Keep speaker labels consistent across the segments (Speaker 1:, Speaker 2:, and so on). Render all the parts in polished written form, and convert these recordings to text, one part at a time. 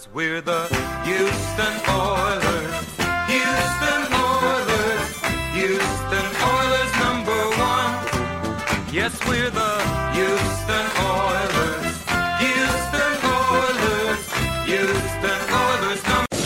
Speaker 1: We're the Houston Oilers. Houston Oilers. Houston Oilers #1. Yes, we're the Houston Oilers. Houston Oilers. Houston Oilers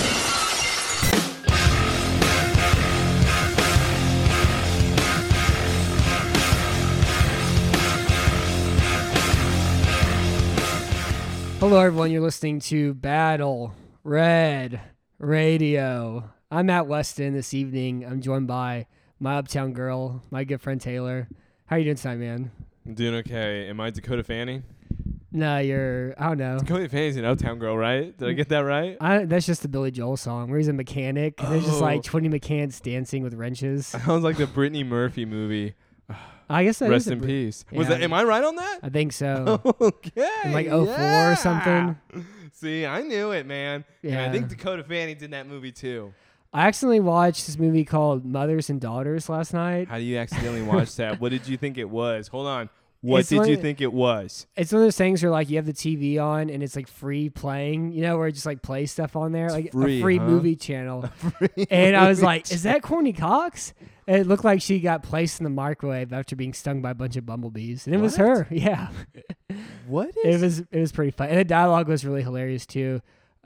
Speaker 2: Hello, everyone. You're listening to Battle Red Radio. I'm Matt Weston this evening. I'm joined by my uptown girl, my good friend Taylor. How you doing tonight, man?
Speaker 3: I'm doing okay. Am I Dakota Fanning?
Speaker 2: No, I don't know.
Speaker 3: Dakota Fanning's an uptown girl, right? Did I get that right?
Speaker 2: That's just the Billy Joel song where he's a mechanic. There's just like 20 mechanics dancing with wrenches.
Speaker 3: Sounds like the Brittany Murphy movie.
Speaker 2: I guess that
Speaker 3: Rest
Speaker 2: is
Speaker 3: in peace.
Speaker 2: Yeah.
Speaker 3: Was that? Am I right on that?
Speaker 2: I think so.
Speaker 3: Okay.
Speaker 2: In like 04 or something.
Speaker 3: See, I knew it, man. And
Speaker 2: Yeah.
Speaker 3: I think Dakota Fanning did that movie too.
Speaker 2: I accidentally watched this movie called Mothers and Daughters last night.
Speaker 3: How do you accidentally watch that? What did you think it was? Hold on. What
Speaker 2: It's
Speaker 3: did
Speaker 2: one-
Speaker 3: you think it was?
Speaker 2: It's one of those things where like you have the TV on and it's like free playing, where it just like plays stuff on there, like
Speaker 3: free,
Speaker 2: a free
Speaker 3: huh?
Speaker 2: movie channel. And I was like, is that Courtney Cox? And it looked like she got placed in the microwave after being stung by a bunch of bumblebees. And it was
Speaker 3: What?
Speaker 2: her. Yeah.
Speaker 3: What
Speaker 2: It was pretty fun. And the dialogue was really hilarious too.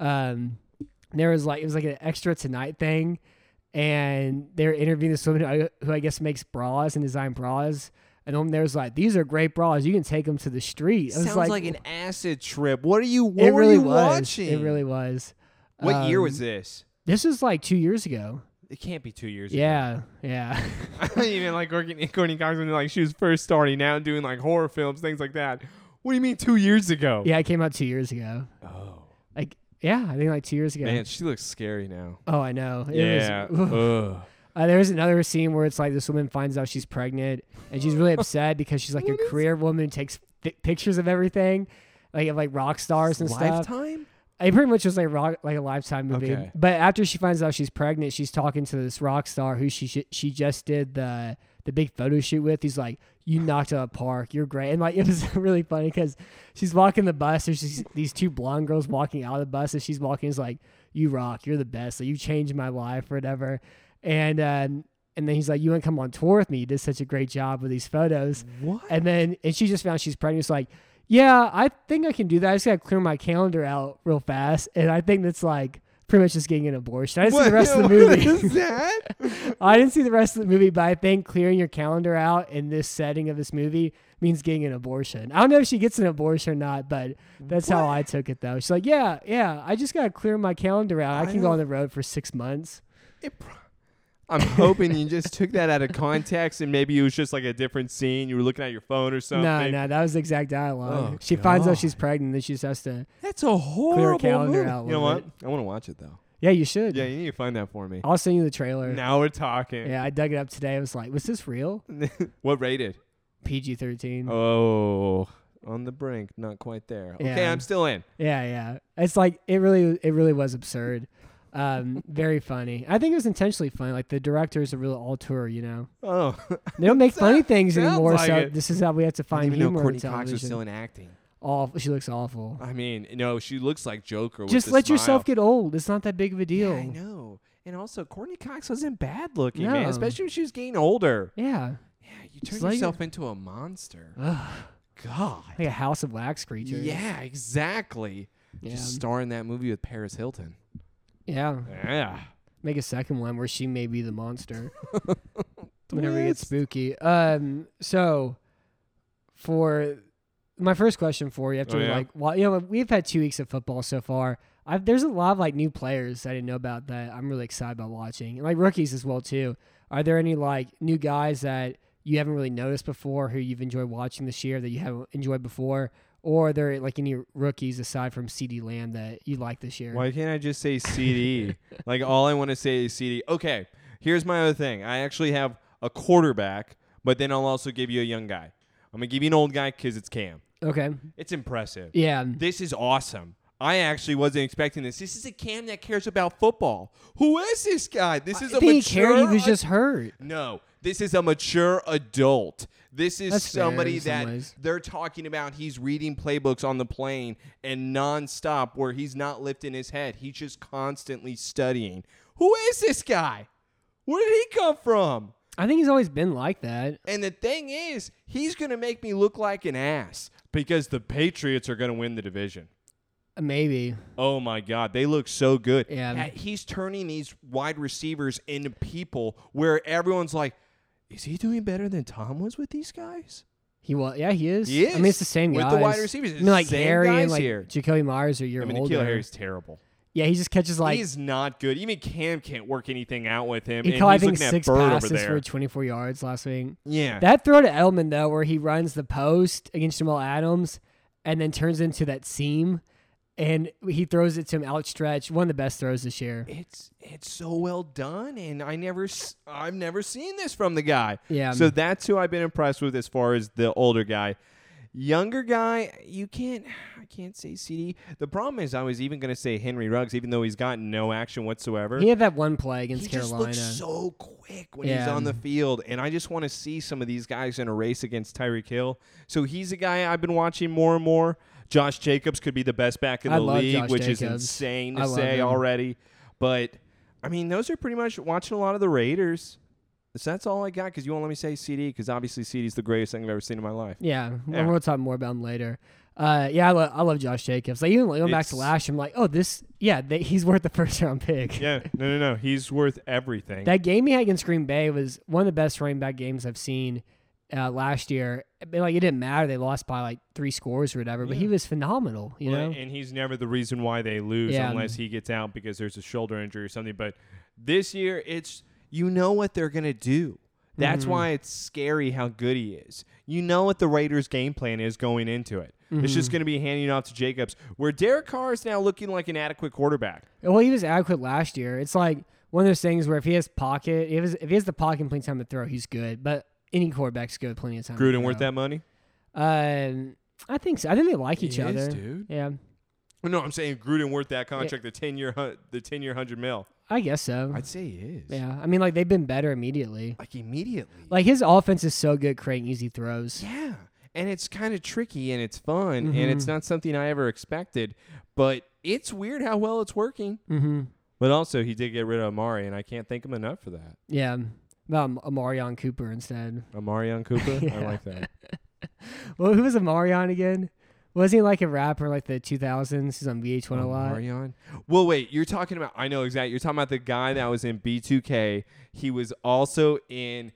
Speaker 2: There was like, it was like an Extra Tonight thing. And they were interviewing this woman who I guess makes bras and design bras. And then there's like, these are great bras. You can take them to the street. It was
Speaker 3: Sounds like an acid trip. What were
Speaker 2: it
Speaker 3: you
Speaker 2: really was.
Speaker 3: watching?
Speaker 2: It really was.
Speaker 3: What year was this?
Speaker 2: This was like 2 years ago.
Speaker 3: It can't be 2 years ago.
Speaker 2: Yeah.
Speaker 3: I don't even like Courtney Cox when like she was first starting out doing like horror films, things like that. What do you mean 2 years ago?
Speaker 2: Yeah, it came out 2 years ago.
Speaker 3: Oh.
Speaker 2: Like, yeah, I think like 2 years ago.
Speaker 3: Man, she looks scary now.
Speaker 2: Oh, I know.
Speaker 3: Yeah. Ugh.
Speaker 2: There was another scene where it's like this woman finds out she's pregnant and she's really upset because she's like a career woman who takes pictures of everything, like of like rock stars and stuff.
Speaker 3: Lifetime?
Speaker 2: It pretty much was like a Lifetime movie.
Speaker 3: Okay.
Speaker 2: But after she finds out she's pregnant, she's talking to this rock star who she just did the big photo shoot with. He's like, "You knocked it out of the park. You're great." And like it was really funny because she's walking the bus. There's these two blonde girls walking out of the bus, and she's walking. Is like, "You rock. You're the best. Like, you changed my life, or whatever." And then he's like, "You want to come on tour with me? You did such a great job with these photos."
Speaker 3: What?
Speaker 2: And she just found she's pregnant. It's like, yeah, I think I can do that. I just got to clear my calendar out real fast. And I think that's like pretty much just getting an abortion. I didn't see the rest of the movie.
Speaker 3: What is that?
Speaker 2: I didn't see the rest of the movie, but I think clearing your calendar out in this setting of this movie means getting an abortion. I don't know if she gets an abortion or not, but that's how I took it, though. She's like, yeah, I just got to clear my calendar out. I can go on the road for 6 months.
Speaker 3: I'm hoping you just took that out of context and maybe it was just like a different scene. You were looking at your phone or something.
Speaker 2: No, that was the exact dialogue.
Speaker 3: Oh,
Speaker 2: she finds out
Speaker 3: God.
Speaker 2: she's pregnant, then she just has to
Speaker 3: That's a horrible
Speaker 2: clear her calendar
Speaker 3: movie.
Speaker 2: out a
Speaker 3: You know
Speaker 2: little
Speaker 3: what?
Speaker 2: bit.
Speaker 3: I want to watch it though.
Speaker 2: Yeah, you should.
Speaker 3: Yeah, you need to find that for me.
Speaker 2: I'll send you the trailer.
Speaker 3: Now we're talking.
Speaker 2: Yeah, I dug it up today. I was like, was this real?
Speaker 3: What rated?
Speaker 2: PG-13.
Speaker 3: Oh, on the brink, not quite there. Okay,
Speaker 2: Yeah.
Speaker 3: I'm still in.
Speaker 2: Yeah. It's like it really was absurd. Very funny. I think it was intentionally funny. Like the director is a real auteur,
Speaker 3: Oh,
Speaker 2: They don't make funny things
Speaker 3: sounds
Speaker 2: anymore,
Speaker 3: like
Speaker 2: so
Speaker 3: it.
Speaker 2: this is how we have to
Speaker 3: I
Speaker 2: find
Speaker 3: didn't even know
Speaker 2: humor in
Speaker 3: Courtney Cox
Speaker 2: television.
Speaker 3: was still in acting.
Speaker 2: Awful. She looks awful.
Speaker 3: I mean, she looks like Joker.
Speaker 2: Just
Speaker 3: with
Speaker 2: let
Speaker 3: the
Speaker 2: yourself
Speaker 3: smile.
Speaker 2: get old. It's not that big of a deal.
Speaker 3: Yeah, I know. And also, Courtney Cox wasn't bad looking,
Speaker 2: No.
Speaker 3: man. Especially when she was getting older.
Speaker 2: Yeah.
Speaker 3: Yeah, you turn
Speaker 2: Just let
Speaker 3: yourself into a monster.
Speaker 2: Ugh.
Speaker 3: God.
Speaker 2: Like a house of wax creature.
Speaker 3: Yeah, exactly.
Speaker 2: Yeah.
Speaker 3: Just star in that movie with Paris Hilton.
Speaker 2: Yeah.
Speaker 3: Yeah.
Speaker 2: Make a second one where she may be the monster. Whenever it gets
Speaker 3: Twist.
Speaker 2: spooky. So for my first question for you, after
Speaker 3: Oh, yeah?
Speaker 2: we've had 2 weeks of football so far. There's a lot of like new players I didn't know about that I'm really excited about watching, and like rookies as well too. Are there any like new guys that you haven't really noticed before who you've enjoyed watching this year that you haven't enjoyed before? Or are there like any rookies aside from CD Lamb that you like this year?
Speaker 3: Why can't I just say CD? Like, all I want to say is CD. Okay, here's my other thing. I actually have a quarterback, but then I'll also give you a young guy. I'm going to give you an old guy because it's Cam.
Speaker 2: Okay.
Speaker 3: It's impressive.
Speaker 2: Yeah.
Speaker 3: This is awesome. I actually wasn't expecting this. This is a Cam that cares about football. Who is this guy? This is
Speaker 2: I
Speaker 3: a
Speaker 2: think
Speaker 3: mature.
Speaker 2: he cared. He was just hurt.
Speaker 3: No. This is a mature adult. This is
Speaker 2: That's fair
Speaker 3: somebody
Speaker 2: in some
Speaker 3: that
Speaker 2: ways.
Speaker 3: they're talking about. He's reading playbooks on the plane and nonstop where he's not lifting his head. He's just constantly studying. Who is this guy? Where did he come from?
Speaker 2: I think he's always been like that.
Speaker 3: And the thing is, he's going to make me look like an ass because the Patriots are going to win the division.
Speaker 2: Maybe.
Speaker 3: Oh, my God. They look so good.
Speaker 2: Yeah.
Speaker 3: He's turning these wide receivers into people where everyone's like, is he doing better than Tom was with these guys?
Speaker 2: He was. Yeah, he is.
Speaker 3: He is.
Speaker 2: I mean, it's the same
Speaker 3: With
Speaker 2: guys.
Speaker 3: the wide receivers.
Speaker 2: I
Speaker 3: It's
Speaker 2: mean, like
Speaker 3: the same
Speaker 2: Harry and
Speaker 3: guys
Speaker 2: like
Speaker 3: here.
Speaker 2: Jacoby Myers are a year
Speaker 3: I mean,
Speaker 2: older.
Speaker 3: N'Keal Harry's terrible.
Speaker 2: Yeah, he just catches like
Speaker 3: He's not good. Even Cam can't work anything out with him.
Speaker 2: he
Speaker 3: and
Speaker 2: caught I
Speaker 3: he's
Speaker 2: think
Speaker 3: looking at
Speaker 2: 6
Speaker 3: Bird over
Speaker 2: passes
Speaker 3: there.
Speaker 2: for 24 yards last week.
Speaker 3: Yeah.
Speaker 2: That throw to Edelman though, where he runs the post against Jamal Adams and then turns into that seam, and he throws it to him outstretched. One of the best throws this year.
Speaker 3: It's so well done, and I've never seen this from the guy.
Speaker 2: Yeah.
Speaker 3: So that's who I've been impressed with as far as the older guy. Younger guy, I can't say CD. The problem is I was even going to say Henry Ruggs, even though he's gotten no action whatsoever.
Speaker 2: He had that one play against
Speaker 3: He
Speaker 2: Carolina.
Speaker 3: just looks so quick when he's
Speaker 2: Yeah.
Speaker 3: on the field, and I just want to see some of these guys in a race against Tyreek Hill. So he's a guy I've been watching more and more. Josh Jacobs could be the best back in
Speaker 2: I
Speaker 3: the
Speaker 2: love
Speaker 3: league,
Speaker 2: Josh
Speaker 3: which is
Speaker 2: Jacobs.
Speaker 3: insane
Speaker 2: I
Speaker 3: to
Speaker 2: love
Speaker 3: say
Speaker 2: him.
Speaker 3: already. But, I mean, those are pretty much watching a lot of the Raiders. So that's all I got because you won't let me say CD because obviously CD's the greatest thing I've ever seen in my life.
Speaker 2: Yeah,
Speaker 3: Yeah.
Speaker 2: we'll talk more about him later. I love Josh Jacobs. Like even going back to
Speaker 3: It's-
Speaker 2: last year, I'm like, oh, he's worth the first round pick.
Speaker 3: Yeah, no. He's worth everything.
Speaker 2: That game he had against Green Bay was one of the best running back games I've seen last year. But, like it didn't matter; they lost by like 3 scores or whatever. But he was phenomenal. You know,
Speaker 3: And he's never the reason why they lose
Speaker 2: Yeah.
Speaker 3: unless he gets out because there's a shoulder injury or something. But this year, it's what they're going to do. That's
Speaker 2: Mm-hmm.
Speaker 3: why it's scary how good he is. You know what the Raiders' game plan is going into it. It's
Speaker 2: Mm-hmm.
Speaker 3: just going to be handing it off to Jacobs, where Derek Carr is now looking like an adequate quarterback.
Speaker 2: well, he was adequate last year. It's like one of those things where if he has pocket, if he has the pocket and plenty of time to throw, he's good. But any quarterback's good with plenty of time. to
Speaker 3: Gruden
Speaker 2: throw.
Speaker 3: worth that money?
Speaker 2: I think so. I think they like each
Speaker 3: He
Speaker 2: other,
Speaker 3: is, dude.
Speaker 2: Yeah,
Speaker 3: No, I'm saying Gruden worth that contract, the 10-year $100 million.
Speaker 2: I guess so.
Speaker 3: I'd say he is.
Speaker 2: Yeah, I mean, like they've been better immediately.
Speaker 3: Like immediately.
Speaker 2: Like his offense is so good creating easy throws.
Speaker 3: Yeah. And it's kind of tricky and it's fun and
Speaker 2: Mm-hmm.
Speaker 3: it's not something I ever expected, but it's weird how well it's working.
Speaker 2: Mm-hmm.
Speaker 3: But also, he did get rid of Amari, and I can't thank him enough for that.
Speaker 2: Yeah, Amarion Cooper instead.
Speaker 3: Amarion Cooper? I
Speaker 2: Yeah.
Speaker 3: like that.
Speaker 2: Well, who was Amarion again? Wasn't he like a rapper in like the 2000s? He's on VH1 a lot.
Speaker 3: Amarion? Well, wait, you're talking about, I know exactly. You're talking about the guy that was in B2K. He was also in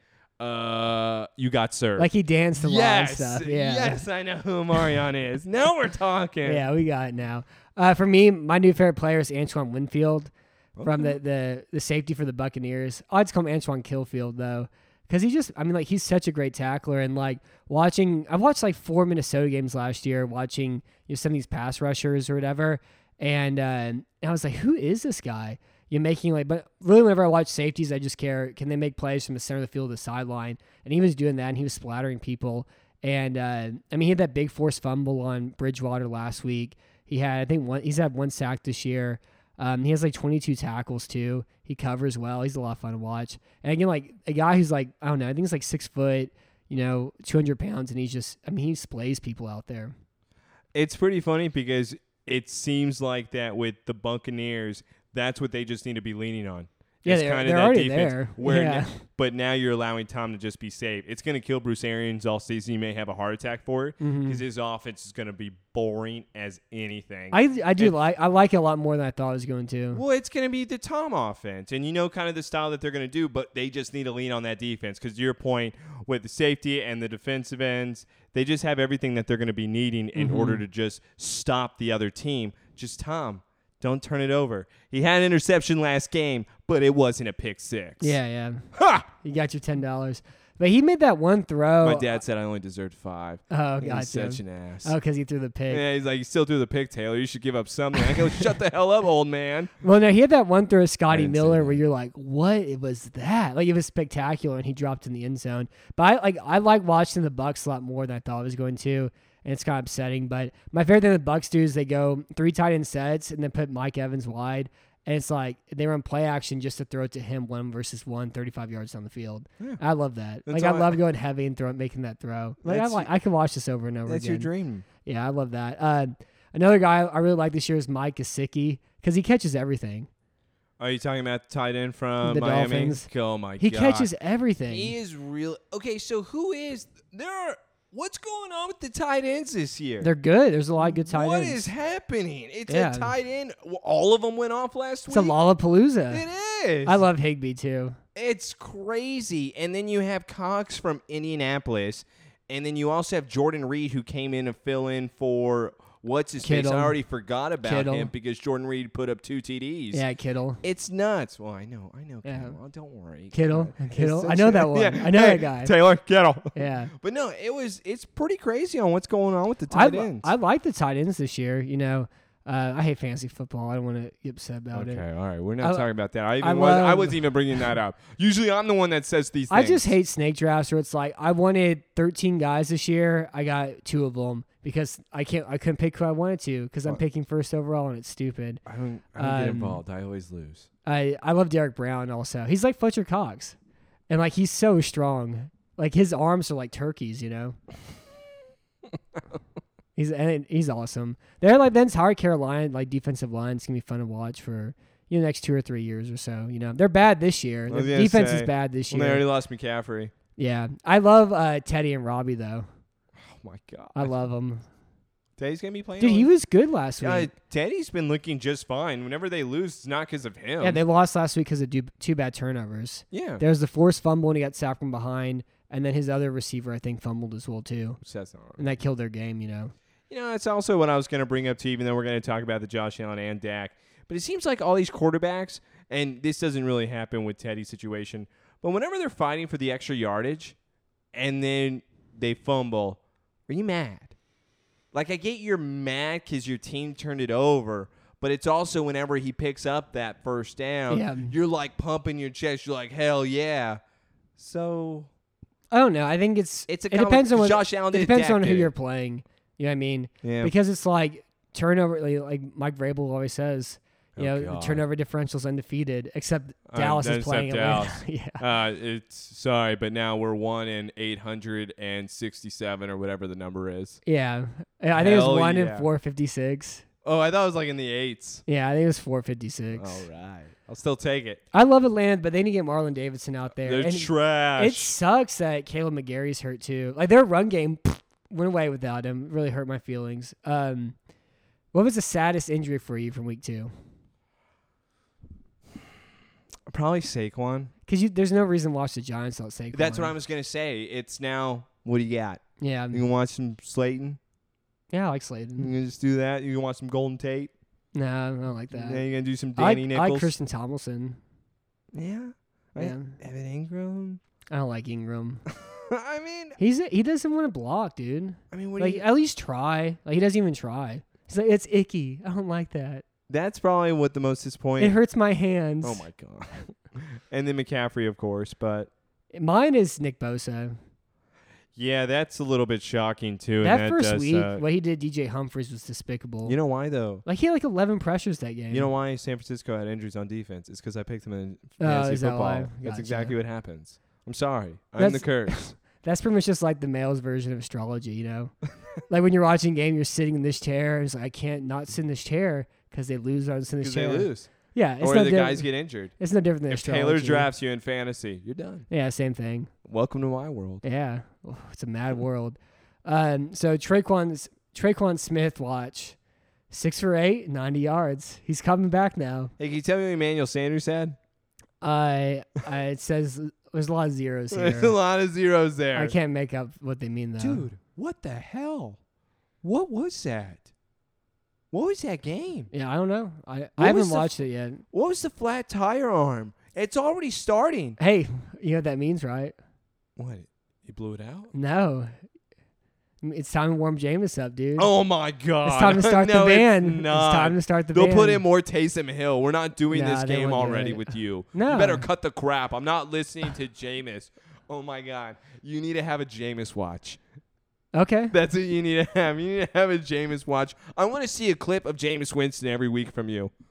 Speaker 3: You Got Served.
Speaker 2: Like he danced a lot and stuff. Yeah.
Speaker 3: Yes, I know who Amarion is. Now we're talking.
Speaker 2: Yeah, we got it now. For me, my new favorite player is Antoine Winfield from the safety for the Buccaneers. I'd call him Antoine Killfield though, because he's such a great tackler. And like I've watched like 4 Minnesota games last year, watching some of these pass rushers or whatever, and I was like, who is this guy? You're making but really whenever I watch safeties, I just care, can they make plays from the center of the field to the sideline? And he was doing that, and he was splattering people. And he had that big forced fumble on Bridgewater last week. He's had 1 sack this year. He has like 22 tackles too. He covers well. He's a lot of fun to watch. And again, like a guy who's like, I don't know, I think he's like 6 foot, 200 pounds, and he splays people out there.
Speaker 3: It's pretty funny because it seems like that with the Buccaneers, that's what they just need to be leaning on.
Speaker 2: Yeah,
Speaker 3: It's
Speaker 2: they're
Speaker 3: kinda that
Speaker 2: already
Speaker 3: defense
Speaker 2: there.
Speaker 3: Where
Speaker 2: Yeah.
Speaker 3: but now you're allowing Tom to just be safe. It's going to kill Bruce Arians all season. He may have a heart attack for it because his offense is going to be boring as anything.
Speaker 2: I like it a lot more than I thought it was going to.
Speaker 3: Well, it's going to be the Tom offense, and kind of the style that they're going to do, but they just need to lean on that defense because to your point, with the safety and the defensive ends, they just have everything that they're going to be needing in order to just stop the other team. Just Tom, don't turn it over. He had an interception last game, but it wasn't a pick six.
Speaker 2: Yeah.
Speaker 3: Ha!
Speaker 2: You got your $10. But he made that one throw.
Speaker 3: My dad said I only deserved 5.
Speaker 2: Oh,
Speaker 3: He's
Speaker 2: gotcha.
Speaker 3: such an ass.
Speaker 2: Oh, because he threw the pick.
Speaker 3: Yeah, he's like, you still threw the pick, Taylor. You should give up something. I go, shut the hell up, old man.
Speaker 2: Well, no, he had that one throw of Scotty
Speaker 3: didn't see
Speaker 2: Miller
Speaker 3: that.
Speaker 2: where you're like, what was that? Like, it was spectacular, and he dropped in the end zone. But I like watching the Bucs a lot more than I thought I was going to, and it's kind of upsetting. But my favorite thing the Bucs do is they go 3 tight end sets and then put Mike Evans wide, And it's like they run play action just to throw it to him 1-versus-1, 35 yards down the field.
Speaker 3: Yeah.
Speaker 2: I love that.
Speaker 3: That's
Speaker 2: I
Speaker 3: all
Speaker 2: love going heavy and making that throw. I can watch this over and over
Speaker 3: That's
Speaker 2: again.
Speaker 3: your dream.
Speaker 2: Yeah, I love that. Another guy I really like this year is Mike Gesicki because he catches everything.
Speaker 3: Are you talking about the tight end from
Speaker 2: The
Speaker 3: Miami?
Speaker 2: Dolphins.
Speaker 3: Oh my
Speaker 2: He
Speaker 3: god.
Speaker 2: catches everything.
Speaker 3: He is real. Okay, so what's going on with the tight ends this year?
Speaker 2: They're good. There's a lot of good tight
Speaker 3: What
Speaker 2: ends.
Speaker 3: is happening? It's
Speaker 2: Yeah.
Speaker 3: a tight end. All of them went off last
Speaker 2: It's a
Speaker 3: week.
Speaker 2: Lollapalooza.
Speaker 3: It is.
Speaker 2: I love Higbee too.
Speaker 3: It's crazy. And then you have Cox from Indianapolis. And then you also have Jordan Reed, who came in to fill in for what's his face.
Speaker 2: Kittle.
Speaker 3: I already forgot about
Speaker 2: Kittle.
Speaker 3: him because Jordan Reed put up 2 TDs.
Speaker 2: Yeah, Kittle.
Speaker 3: It's nuts. Well, I know.
Speaker 2: Yeah.
Speaker 3: Kittle. Oh, don't worry.
Speaker 2: Kittle.
Speaker 3: It's
Speaker 2: Kittle.
Speaker 3: such
Speaker 2: I know
Speaker 3: a-
Speaker 2: that one.
Speaker 3: Yeah.
Speaker 2: I know
Speaker 3: Hey,
Speaker 2: that guy.
Speaker 3: Taylor Kittle.
Speaker 2: Yeah.
Speaker 3: But no, it's pretty crazy on what's going on with the tight ends.
Speaker 2: I like the tight ends this year. You know, I hate fantasy football. I don't want to get upset about it.
Speaker 3: Okay, all right. We're not
Speaker 2: I-
Speaker 3: talking about that.
Speaker 2: I
Speaker 3: I
Speaker 2: love-
Speaker 3: wasn't even bringing that up. Usually I'm the one that says these things.
Speaker 2: I just hate snake drafts where it's like I wanted 13 guys this year. I got 2 of them because I couldn't pick who I wanted to because I'm
Speaker 3: What?
Speaker 2: picking first overall and it's stupid.
Speaker 3: I don't get
Speaker 2: Um,
Speaker 3: involved. I always lose.
Speaker 2: I love Derek Brown also. He's like Fletcher Cox. And like he's so strong. Like his arms are like turkeys, you know. He's awesome. They're like the entire Carolina like defensive line is gonna be fun to watch for the next 2 or 3 years or so. You know, they're bad this year.
Speaker 3: I
Speaker 2: The
Speaker 3: was gonna
Speaker 2: defense is
Speaker 3: say,
Speaker 2: bad this
Speaker 3: Well, they
Speaker 2: year.
Speaker 3: already lost McCaffrey.
Speaker 2: Yeah, I love Teddy and Robbie though.
Speaker 3: Oh my god.
Speaker 2: I love them.
Speaker 3: Teddy's gonna be playing.
Speaker 2: Dude, he was good last week.
Speaker 3: Teddy's been looking just fine. Whenever they lose, it's not because of him.
Speaker 2: Yeah, they lost last week because of 2 bad turnovers.
Speaker 3: Yeah.
Speaker 2: There was the forced fumble and he got sacked from behind, and then his other receiver I think fumbled as well too,
Speaker 3: That's not right.
Speaker 2: and that killed their game. You know.
Speaker 3: You know, that's also what I was going to bring up to, even though we're going to talk about the Josh Allen and Dak. But it seems like all these quarterbacks, and this doesn't really happen with Teddy's situation, but whenever they're fighting for the extra yardage and then they fumble, are you mad? Like, I get you're mad because your team turned it over, but it's also whenever he picks up that first down,
Speaker 2: Yeah.
Speaker 3: you're like pumping your chest. You're like, hell yeah. So
Speaker 2: I don't know. I think it
Speaker 3: it's a
Speaker 2: depends on what
Speaker 3: Josh Allen
Speaker 2: it
Speaker 3: did,
Speaker 2: depends
Speaker 3: Dak
Speaker 2: on who
Speaker 3: did.
Speaker 2: you're playing. You know what I mean?
Speaker 3: Yeah.
Speaker 2: Because it's like turnover, like Mike Vrabel always says. You know, the
Speaker 3: God.
Speaker 2: turnover differential's undefeated, except Dallas is
Speaker 3: except
Speaker 2: playing
Speaker 3: Dallas.
Speaker 2: Atlanta. Yeah.
Speaker 3: It's sorry, but now we're 1 in 867 or whatever the number is.
Speaker 2: Yeah. I think it was
Speaker 3: Hell
Speaker 2: 1 in
Speaker 3: yeah.
Speaker 2: 456.
Speaker 3: Oh, I thought it was like in the 8s.
Speaker 2: Yeah, I think it was 456.
Speaker 3: All right, I'll still take it.
Speaker 2: I love Atlanta, but they need to get Marlon Davidson out there.
Speaker 3: They're
Speaker 2: And
Speaker 3: trash.
Speaker 2: it sucks that Caleb McGarry's hurt too. Like their run game went away without him. Really hurt my feelings. What was the saddest injury for you from week 2?
Speaker 3: Probably Saquon.
Speaker 2: Because there's no reason to watch the Giants without Saquon.
Speaker 3: That's what I was gonna say. It's now. What do you got?
Speaker 2: Yeah.
Speaker 3: You can watch some Slayton.
Speaker 2: Yeah, I like
Speaker 3: You
Speaker 2: Slayton.
Speaker 3: can just do that. You can watch some Golden Tate.
Speaker 2: No, I don't like that.
Speaker 3: Then you're gonna do some
Speaker 2: I like,
Speaker 3: Danny
Speaker 2: I
Speaker 3: Nichols.
Speaker 2: like Christian Tomlinson.
Speaker 3: Yeah.
Speaker 2: Yeah.
Speaker 3: Evan Ingram.
Speaker 2: I don't like Ingram.
Speaker 3: I mean,
Speaker 2: He doesn't want to block, dude.
Speaker 3: what do
Speaker 2: Like
Speaker 3: you?
Speaker 2: at least try. Like he doesn't even try. He's like, it's icky. I don't like that.
Speaker 3: That's probably what the most disappointing.
Speaker 2: It hurts my hands.
Speaker 3: Oh my god. And then McCaffrey, of course, but
Speaker 2: Mine is Nick Bosa.
Speaker 3: yeah, that's a little bit shocking too.
Speaker 2: That
Speaker 3: and
Speaker 2: first
Speaker 3: does,
Speaker 2: week, what he did DJ Humphries was despicable.
Speaker 3: you know why though?
Speaker 2: Like he had like 11 pressures that game.
Speaker 3: You know why San Francisco had injuries on defense? It's because I picked them in
Speaker 2: Oh,
Speaker 3: fantasy
Speaker 2: is that
Speaker 3: football.
Speaker 2: why?
Speaker 3: That's
Speaker 2: Gotcha.
Speaker 3: exactly what happens. I'm sorry. I'm
Speaker 2: That's-
Speaker 3: the curse.
Speaker 2: That's pretty much just like the male's version of astrology, you know? Like when you're watching a game, you're sitting in this chair, and it's like, I can't not sit in this chair because they lose or I sit in this
Speaker 3: Because
Speaker 2: chair.
Speaker 3: they lose.
Speaker 2: Yeah, it's
Speaker 3: Or
Speaker 2: no
Speaker 3: the
Speaker 2: different.
Speaker 3: guys get injured.
Speaker 2: It's no different than
Speaker 3: If
Speaker 2: astrology.
Speaker 3: Taylor drafts you in fantasy, you're done.
Speaker 2: Yeah, same thing.
Speaker 3: Welcome to my world.
Speaker 2: Yeah, oh, it's a mad world. So Traquan Smith, watch 6 for 8, 90 yards. He's coming back now.
Speaker 3: Hey, can you tell me what Emmanuel Sanders had?
Speaker 2: It says there's a lot of zeros
Speaker 3: There's a
Speaker 2: here.
Speaker 3: lot of zeros there.
Speaker 2: I can't make up what they mean though.
Speaker 3: Dude, what the hell? What was that? What was that game?
Speaker 2: Yeah, I don't know. I
Speaker 3: was
Speaker 2: haven't
Speaker 3: the
Speaker 2: watched it yet.
Speaker 3: What was the flat tire arm? It's already starting.
Speaker 2: Hey, you know what that means, right?
Speaker 3: What? He blew it out?
Speaker 2: No. It's time to warm Jameis up, dude.
Speaker 3: Oh my god.
Speaker 2: It's time to start
Speaker 3: No,
Speaker 2: the band.
Speaker 3: It's, not.
Speaker 2: time to start the
Speaker 3: They'll
Speaker 2: band.
Speaker 3: put in more Taysom Hill. We're not doing
Speaker 2: Nah,
Speaker 3: this
Speaker 2: they
Speaker 3: game
Speaker 2: won't do
Speaker 3: already
Speaker 2: it.
Speaker 3: with you.
Speaker 2: No.
Speaker 3: You better cut the crap. I'm not listening to Jameis. Oh my god. You need to have a Jameis watch.
Speaker 2: Okay.
Speaker 3: That's what you need to have. You need to have a Jameis watch. I want to see a clip of Jameis Winston every week from you.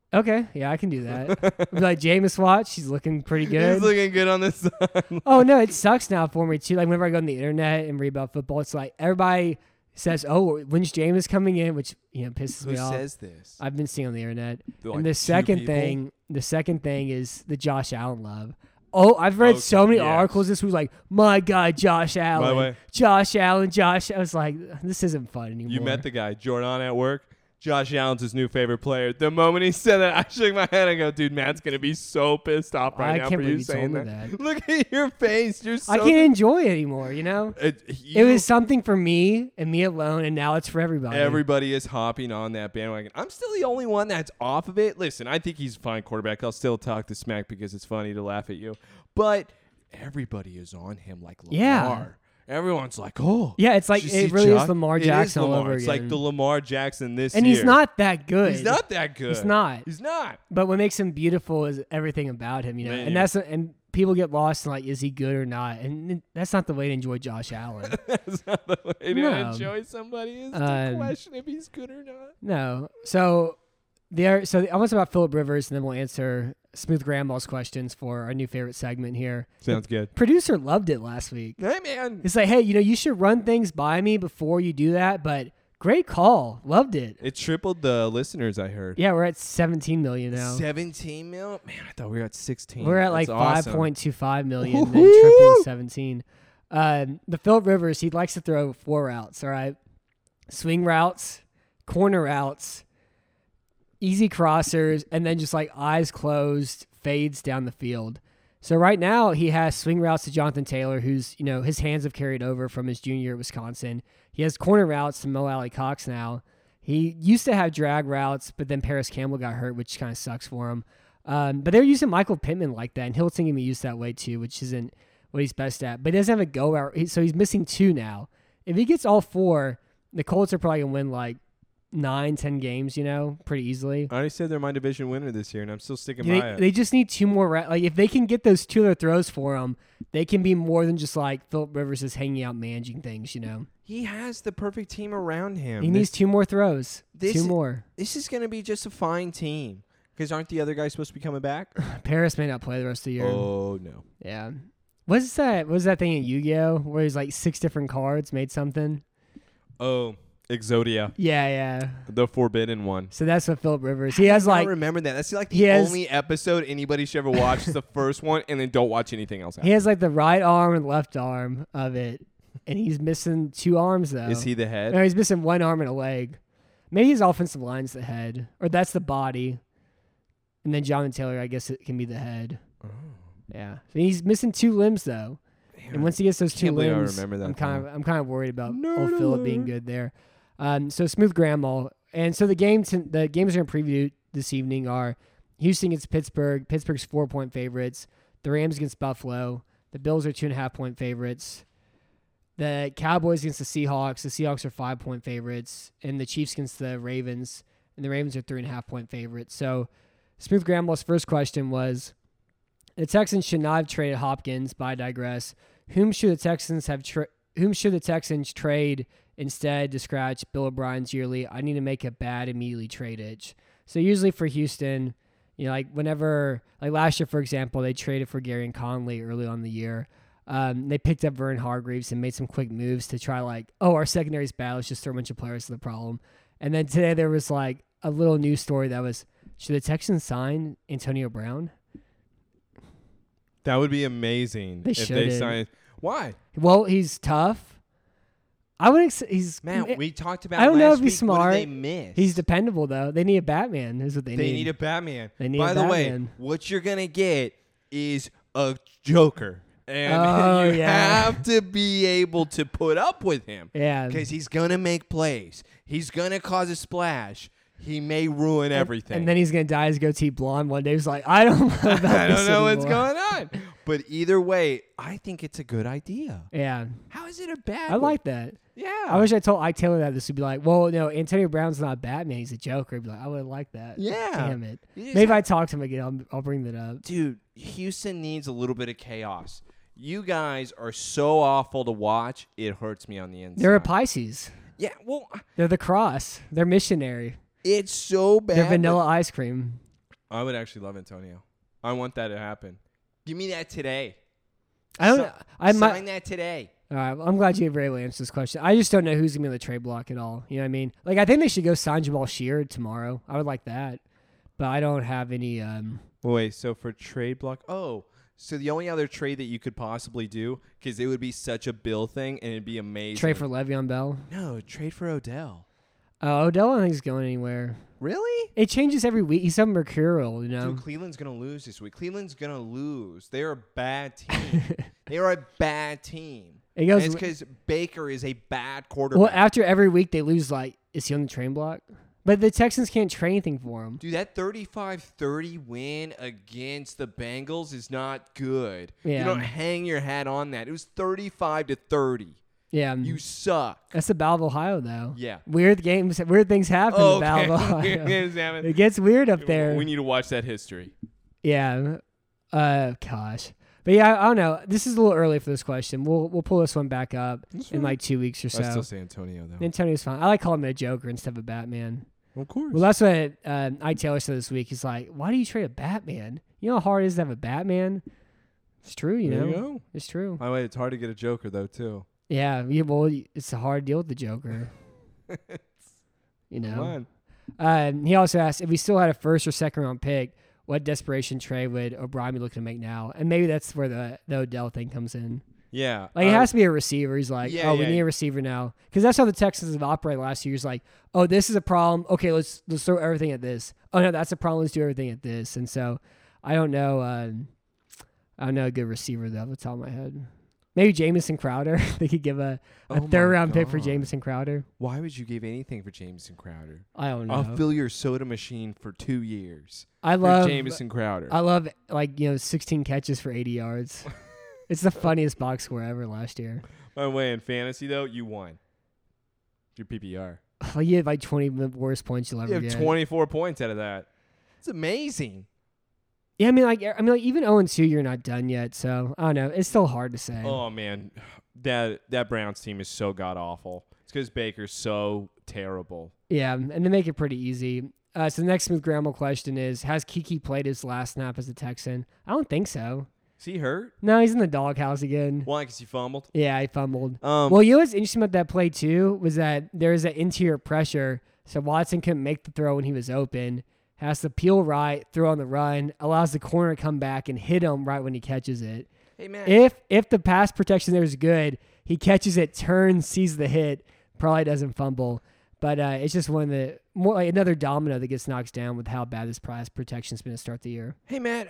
Speaker 2: Okay, yeah, I can do that. Be like, Jameis Watts, she's looking pretty good.
Speaker 3: He's looking good on this side.
Speaker 2: Oh, no, it sucks now for me, too. Like, whenever I go on the internet and read about football, it's like everybody says, oh, when's Jameis coming in? Which, pisses
Speaker 3: Who
Speaker 2: me off.
Speaker 3: says this?
Speaker 2: I've been seeing on the internet.
Speaker 3: They're
Speaker 2: And
Speaker 3: like
Speaker 2: the
Speaker 3: two
Speaker 2: second thing is the Josh Allen love. Oh, I've read so many articles this week like, my God, Josh Allen.
Speaker 3: By the way,
Speaker 2: Josh Allen. I was like, this isn't fun anymore.
Speaker 3: you met the guy, Jordan, at work. Josh Allen's his new favorite player. The moment he said that, I shook my head and go, dude, Matt's going to be so pissed off right now for you saying that. Look at your face. You're so
Speaker 2: I can't enjoy it anymore, It was something for me and me alone, and now it's for everybody.
Speaker 3: Everybody is hopping on that bandwagon. I'm still the only one that's off of it. Listen, I think he's a fine quarterback. I'll still talk to smack because it's funny to laugh at you. But everybody is on him like Lamar.
Speaker 2: Yeah.
Speaker 3: Everyone's like, oh.
Speaker 2: Yeah, it's like
Speaker 3: did you
Speaker 2: it
Speaker 3: see
Speaker 2: really is
Speaker 3: Chuck?
Speaker 2: Lamar
Speaker 3: It
Speaker 2: Jackson all
Speaker 3: Lamar.
Speaker 2: over
Speaker 3: It's
Speaker 2: again.
Speaker 3: like the Lamar Jackson this
Speaker 2: and
Speaker 3: year.
Speaker 2: he's not that good.
Speaker 3: He's not that good.
Speaker 2: He's not.
Speaker 3: He's not.
Speaker 2: But what makes him beautiful is everything about him,
Speaker 3: Man.
Speaker 2: And people get lost in like, is he good or not? And that's not the way to enjoy Josh Allen.
Speaker 3: That's not the way to
Speaker 2: No.
Speaker 3: enjoy somebody is to question if he's good or not.
Speaker 2: No. So I want to talk about Phillip Rivers, and then we'll answer Smooth Grandma's questions for our new favorite segment here.
Speaker 3: Sounds good.
Speaker 2: Producer loved it last week.
Speaker 3: Hey, man.
Speaker 2: It's like, hey, you should run things by me before you do that, but great call. Loved it.
Speaker 3: It tripled the listeners, I heard.
Speaker 2: Yeah, we're at 17 million now.
Speaker 3: 17 mil? Man, I thought we were at 16.
Speaker 2: We're at like
Speaker 3: That's awesome.
Speaker 2: 5.25 million, then triple to 17. The Phillip Rivers, he likes to throw 4 routes, all right? Swing routes, corner routes, easy crossers, and then just like eyes closed, fades down the field. So right now he has swing routes to Jonathan Taylor, who's, his hands have carried over from his junior year at Wisconsin. He has corner routes to Mo Alley Cox now. He used to have drag routes, but then Paris Campbell got hurt, which kind of sucks for him. But they're using Michael Pittman like that, and Hilton can be used that way too, which isn't what he's best at. But he doesn't have a go route, so he's missing 2 now. If he gets all 4, the Colts are probably going to win like 9-10 games, pretty easily.
Speaker 3: I already said they're my division winner this year, and I'm still sticking by it.
Speaker 2: They just need 2 more. Like if they can get those 2 other throws for him, they can be more than just like Phillip Rivers is hanging out managing things.
Speaker 3: He has the perfect team around him.
Speaker 2: He needs 2 more throws. 2 more.
Speaker 3: This is going to be just a fine team. Because aren't the other guys supposed to be coming back?
Speaker 2: Paris may not play the rest of the year.
Speaker 3: Oh, no.
Speaker 2: Yeah. What's that? What was that thing in Yu-Gi-Oh where he's like 6 different cards made something?
Speaker 3: Oh, Exodia.
Speaker 2: Yeah.
Speaker 3: The forbidden one.
Speaker 2: So that's what Phillip Rivers. He has
Speaker 3: I
Speaker 2: like
Speaker 3: remember that. That's like the only episode anybody should ever watch is the first one, and then don't watch anything else.
Speaker 2: He has like the right arm and left arm of it, and he's missing 2 arms though.
Speaker 3: Is he the head?
Speaker 2: No, he's missing 1 arm and a leg. Maybe his offensive line's the head, or that's the body, and then Jonathan Taylor, I guess it can be the head. Oh. Yeah, so he's missing 2 limbs though, and once he gets those 2 limbs, I'm kind of worried about old Phillip being good there. So Smooth Grandma, and so the games we're going to preview this evening are Houston against Pittsburgh. Pittsburgh's 4-point favorites. The Rams against Buffalo. The Bills are 2.5-point favorites. The Cowboys against the Seahawks. The Seahawks are 5-point favorites, and the Chiefs against the Ravens. And the Ravens are 3.5-point favorites. So Smooth Grandma's first question was, the Texans should not have traded Hopkins, but I digress. Whom should the Texans trade instead to scratch Bill O'Brien's yearly, I need to make a bad immediately trade itch? So usually for Houston, like whenever, like last year, for example, they traded for Gary and Conley early on in the year. They picked up Vernon Hargreaves and made some quick moves to try our secondary's bad. Let's just throw a bunch of players to the problem. And then today there was like a little news story that was, should the Texans sign Antonio Brown?
Speaker 3: That would be amazing if they signed. Why?
Speaker 2: Well, he's tough. I wouldn't. He's
Speaker 3: man. We talked about.
Speaker 2: I don't know if he's
Speaker 3: week,
Speaker 2: smart.
Speaker 3: What did they miss?
Speaker 2: He's dependable though. They need a Batman. Is what they need.
Speaker 3: They need a Batman.
Speaker 2: They need
Speaker 3: By
Speaker 2: a
Speaker 3: the
Speaker 2: Batman.
Speaker 3: way, what you're gonna get is a Joker, and you have to be able to put up with him.
Speaker 2: Yeah,
Speaker 3: because he's gonna make plays. He's gonna cause a splash. He may ruin everything.
Speaker 2: And then he's going to dye his goatee blonde one day. He's like, I don't know about
Speaker 3: I
Speaker 2: this
Speaker 3: don't know
Speaker 2: anymore.
Speaker 3: what's going on. But either way, I think it's a good idea.
Speaker 2: Yeah.
Speaker 3: How is it a bad
Speaker 2: I like that.
Speaker 3: Yeah.
Speaker 2: I wish I told Ike Taylor that this would be like, well, no, Antonio Brown's not Batman. He's a Joker. I'd be like, I would like that.
Speaker 3: Yeah.
Speaker 2: Damn it. Maybe if I talk to him again, I'll bring that up.
Speaker 3: Dude, Houston needs a little bit of chaos. You guys are so awful to watch. It hurts me on the inside.
Speaker 2: They're a Pisces.
Speaker 3: Yeah, well.
Speaker 2: They're the cross. They're missionary.
Speaker 3: It's so bad.
Speaker 2: They're vanilla ice cream.
Speaker 3: I would actually love Antonio. I want that to happen. Give me that today.
Speaker 2: I don't.
Speaker 3: Sign that today.
Speaker 2: All right, well, I'm glad you were able to answer this question. I just don't know who's gonna be on the trade block at all. You know what I mean? Like, I think they should go sign Jamal Sheard tomorrow. I would like that, but I don't have any.
Speaker 3: Wait, so for trade block? Oh, so the only other trade that you could possibly do, because it would be such a Bill thing and it'd be amazing.
Speaker 2: Trade for Le'Veon Bell.
Speaker 3: No, trade for Odell.
Speaker 2: Odell, I don't think he's going anywhere.
Speaker 3: Really?
Speaker 2: It changes every week. He's so mercurial, you know.
Speaker 3: Dude, Cleveland's gonna lose this week. Cleveland's gonna lose. They're a bad team. They are a bad team.
Speaker 2: It goes.
Speaker 3: And it's because Baker is a bad quarterback.
Speaker 2: Well, after every week they lose, like, is he on the train block? But the Texans can't trade anything for him.
Speaker 3: Dude, that 35-30 win against the Bengals is not good.
Speaker 2: Yeah.
Speaker 3: You don't hang your hat on that. It was 35-30.
Speaker 2: Yeah.
Speaker 3: You suck.
Speaker 2: That's the Battle of Ohio, though.
Speaker 3: Yeah.
Speaker 2: Weird things happen in the Battle of Ohio. It gets weird up there.
Speaker 3: We need to watch that history.
Speaker 2: Yeah. Gosh. But yeah, I don't know. This is a little early for this question. We'll pull this one back up in like 2 weeks or so.
Speaker 3: I still say Antonio, though.
Speaker 2: Antonio's fine. I like calling him a Joker instead of a Batman.
Speaker 3: Of course.
Speaker 2: Well, that's what Ike Taylor said this week. He's like, why do you trade a Batman? You know how hard it is to have a Batman? It's true, you know.
Speaker 3: There you go.
Speaker 2: It's true.
Speaker 3: By the way, it's hard to get a Joker, though, too.
Speaker 2: Yeah, well, it's a hard deal with the Joker. You
Speaker 3: Come
Speaker 2: know.
Speaker 3: on.
Speaker 2: He also asked, if we still had a first or second round pick, what desperation trade would O'Brien be looking to make now? And maybe that's where the Odell thing comes in.
Speaker 3: Yeah.
Speaker 2: Like, it has to be a receiver. He's like,
Speaker 3: Yeah,
Speaker 2: we need a receiver now. Because that's how the Texans have operated last year. He's like, oh, this is a problem. Okay, let's throw everything at this. Oh, no, that's a problem. Let's do everything at this. And so I don't know. I don't know a good receiver, though, off the top of my head. Maybe Jamison Crowder. They could give a third-round pick for Jamison Crowder.
Speaker 3: Why would you give anything for Jamison Crowder?
Speaker 2: I don't know.
Speaker 3: I'll fill your soda machine for 2 years.
Speaker 2: I love
Speaker 3: Jamison Crowder.
Speaker 2: I love, 16 catches for 80 yards. It's the funniest box score ever last year.
Speaker 3: By the way, in fantasy, though, you won. Your PPR.
Speaker 2: Like, you had like 20 worst points you'll ever
Speaker 3: You
Speaker 2: get.
Speaker 3: have 24 points out of that. It's amazing.
Speaker 2: Yeah, I mean, even 0-2, you're not done yet. So I don't know. It's still hard to say.
Speaker 3: Oh man, that Browns team is so god awful. It's because Baker's so terrible.
Speaker 2: Yeah, and they make it pretty easy. So the next Smooth Grandma question is: has Kiki played his last snap as a Texan? I don't think so.
Speaker 3: Is he hurt?
Speaker 2: No, he's in the doghouse again.
Speaker 3: Why? Because he fumbled.
Speaker 2: Yeah, he fumbled.
Speaker 3: Well,
Speaker 2: you know what's interesting about that play too was that there's an interior pressure, so Watson couldn't make the throw when he was open. Has to peel right, throw on the run, allows the corner to come back and hit him right when he catches it.
Speaker 3: Hey man,
Speaker 2: If the pass protection there is good, he catches it, turns, sees the hit, probably doesn't fumble. But it's just one of the more like another domino that gets knocked down with how bad this pass protection's been to start the year.
Speaker 3: Hey Matt,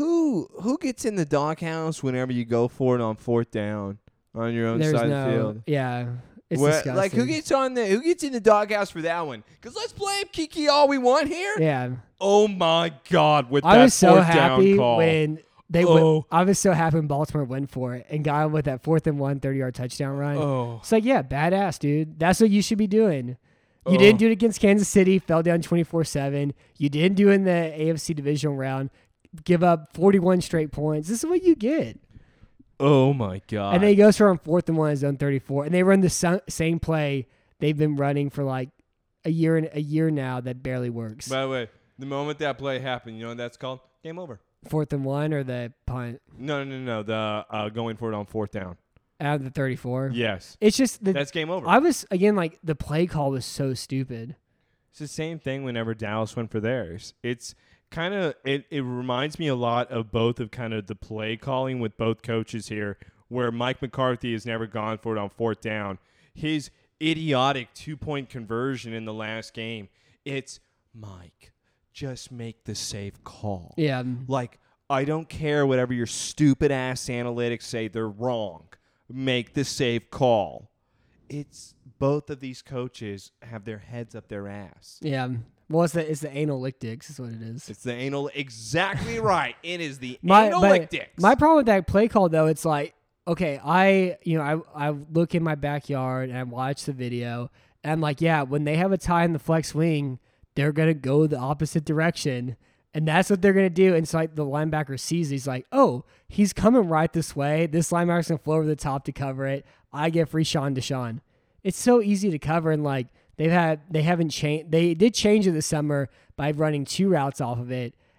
Speaker 3: who gets in the doghouse whenever you go for it on fourth down on your own side of the field?
Speaker 2: Yeah. It's disgusting.
Speaker 3: Like who gets in the doghouse for that one? Because let's blame Kiki all we want here.
Speaker 2: Yeah.
Speaker 3: Oh my God! With
Speaker 2: I
Speaker 3: that
Speaker 2: was so
Speaker 3: fourth
Speaker 2: happy
Speaker 3: down call.
Speaker 2: when they I was so happy when Baltimore went for it and got him with that 4th and 1 30-yard touchdown run.
Speaker 3: Oh.
Speaker 2: It's like, yeah, badass, dude. That's what you should be doing. You didn't do it against Kansas City, fell down 24-7. You didn't do it in the AFC divisional round, give up 41 straight points. This is what you get.
Speaker 3: Oh my God!
Speaker 2: And then he goes for on 4th and 1 in zone 34, and they run the same play they've been running for like a year now that barely works.
Speaker 3: By the way, the moment that play happened, you know what that's called? Game over.
Speaker 2: 4th and 1 or the punt?
Speaker 3: No. The going for it on 4th down.
Speaker 2: Out of the 34?
Speaker 3: Yes.
Speaker 2: It's just
Speaker 3: that's game over.
Speaker 2: I was, again, like, the play call was so stupid.
Speaker 3: It's the same thing whenever Dallas went for theirs. It's kind of it reminds me a lot of both of kind of the play calling with both coaches here, where Mike McCarthy has never gone for it on 4th down. His idiotic 2-point conversion in the last game. It's Mike, just make the safe call.
Speaker 2: Yeah.
Speaker 3: Like, I don't care whatever your stupid ass analytics say, they're wrong. Make the safe call. It's both of these coaches have their heads up their ass.
Speaker 2: Yeah. Well, it's the analytics is what it is.
Speaker 3: It's the anal. Exactly right. It is the analytics.
Speaker 2: My problem with that play call, though, it's like, okay, I look in my backyard and I watch the video, and I'm like, yeah, when they have a tie in the flex wing, they're gonna go the opposite direction, and that's what they're gonna do. And so like the linebacker sees, he's like, oh, he's coming right this way. This linebacker's gonna flow over the top to cover it. I get free Sean Deshaun. It's so easy to cover, and like they haven't changed. They did change it this summer by running 2 routes off of it,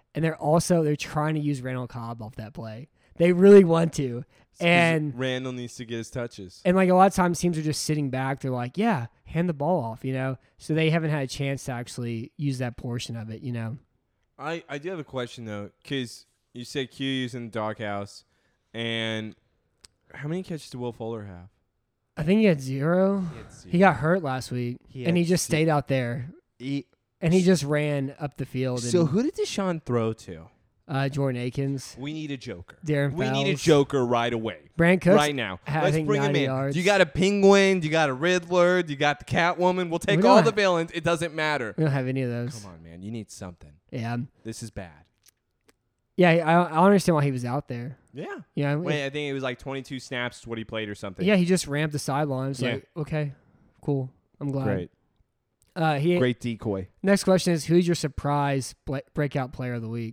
Speaker 2: and they're trying to use Randall Cobb off that play. They really want to. And
Speaker 3: Randall needs to get his touches.
Speaker 2: And like a lot of times teams are just sitting back. They're like, yeah, hand the ball off, So they haven't had a chance to actually use that portion of it,
Speaker 3: I do have a question, though, because you said Q using the doghouse. And how many catches did Will Fuller have?
Speaker 2: I think he had 0. He got hurt last week, and he just stayed out there. He just ran up the field.
Speaker 3: So who did Deshaun throw to?
Speaker 2: Jordan Akins.
Speaker 3: We need a joker.
Speaker 2: Darren
Speaker 3: We need a
Speaker 2: Fells.
Speaker 3: joker right away.
Speaker 2: Brand Cooks.
Speaker 3: Right now.
Speaker 2: I
Speaker 3: Let's
Speaker 2: think
Speaker 3: bring him
Speaker 2: 90
Speaker 3: in.
Speaker 2: yards.
Speaker 3: You got a penguin. You got a Riddler. You got the Catwoman. We'll take
Speaker 2: We don't
Speaker 3: all
Speaker 2: have-
Speaker 3: the villains. It doesn't matter.
Speaker 2: We don't have any of those.
Speaker 3: Come on, man. You need something.
Speaker 2: Yeah.
Speaker 3: This is bad.
Speaker 2: Yeah, I understand why he was out there.
Speaker 3: Yeah. Wait, I think it was like 22 snaps to what he played or something.
Speaker 2: Yeah, he just ramped the sidelines.
Speaker 3: Yeah.
Speaker 2: Like, okay, cool. I'm glad.
Speaker 3: Great. Great decoy.
Speaker 2: Next question is, who's your surprise breakout player of the week?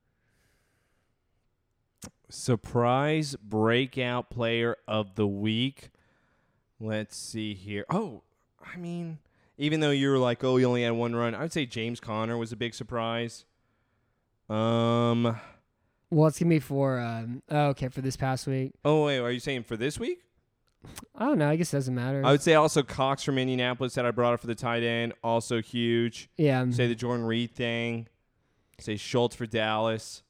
Speaker 3: Surprise breakout player of the week. Let's see here. Oh, I mean, even though you were like, oh, he only had 1 run, I would say James Conner was a big surprise.
Speaker 2: Well, it's gonna be for for this past week.
Speaker 3: Oh, wait, are you saying for this week?
Speaker 2: I don't know. I guess it doesn't matter.
Speaker 3: I would say also Cox from Indianapolis that I brought up for the tight end, also huge.
Speaker 2: Yeah.
Speaker 3: Say the Jordan Reed thing. Say Schultz for Dallas.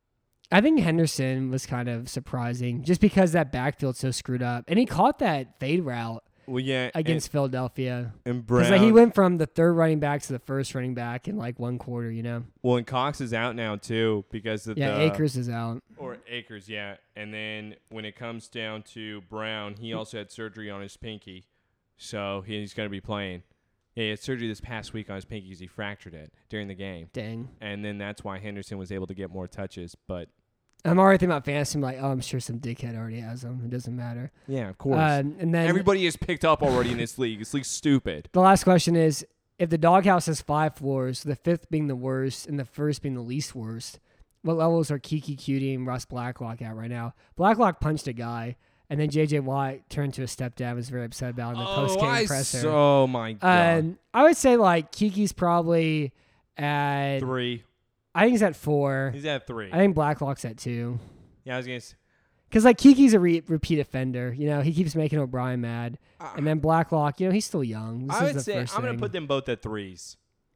Speaker 2: I think Henderson was kind of surprising just because that backfield's so screwed up. And he caught that fade route
Speaker 3: Well, yeah,
Speaker 2: against Philadelphia.
Speaker 3: and
Speaker 2: Because
Speaker 3: Brown.
Speaker 2: he went from the third running back to the first running back in like 1 quarter,
Speaker 3: Well, and Cox is out now too because of
Speaker 2: Yeah,
Speaker 3: the
Speaker 2: Akers is out.
Speaker 3: Or Akers, yeah. And then when it comes down to Brown, he also had surgery on his pinky, so he's going to be playing. Yeah, he had surgery this past week on his pinky because he fractured it during the game.
Speaker 2: Dang.
Speaker 3: And then that's why Henderson was able to get more touches. But
Speaker 2: I'm already thinking about fantasy. I'm like, oh, I'm sure some dickhead already has them. It doesn't matter.
Speaker 3: yeah, of course.
Speaker 2: And then
Speaker 3: Everybody is picked up already in this league. This league's stupid.
Speaker 2: the last question is, if the doghouse has 5 floors, the 5th being the worst and the 1st being the least worst, what levels are Kiki Cutie and Russ Blacklock at right now? Blacklock punched a guy, and then J.J. Watt turned to a stepdad and was very upset about it in the post-game presser.
Speaker 3: Oh, my God.
Speaker 2: I would say, like, Kiki's probably at
Speaker 3: 3.
Speaker 2: I think he's at 4.
Speaker 3: He's at 3.
Speaker 2: I think Blacklock's at 2.
Speaker 3: Yeah, I was going to say.
Speaker 2: Because, like, Kiki's a repeat offender. He keeps making O'Brien mad. And then Blacklock, he's still young. This
Speaker 3: I
Speaker 2: is
Speaker 3: would
Speaker 2: the
Speaker 3: say
Speaker 2: first
Speaker 3: I'm going
Speaker 2: thing.
Speaker 3: to put them both at 3s.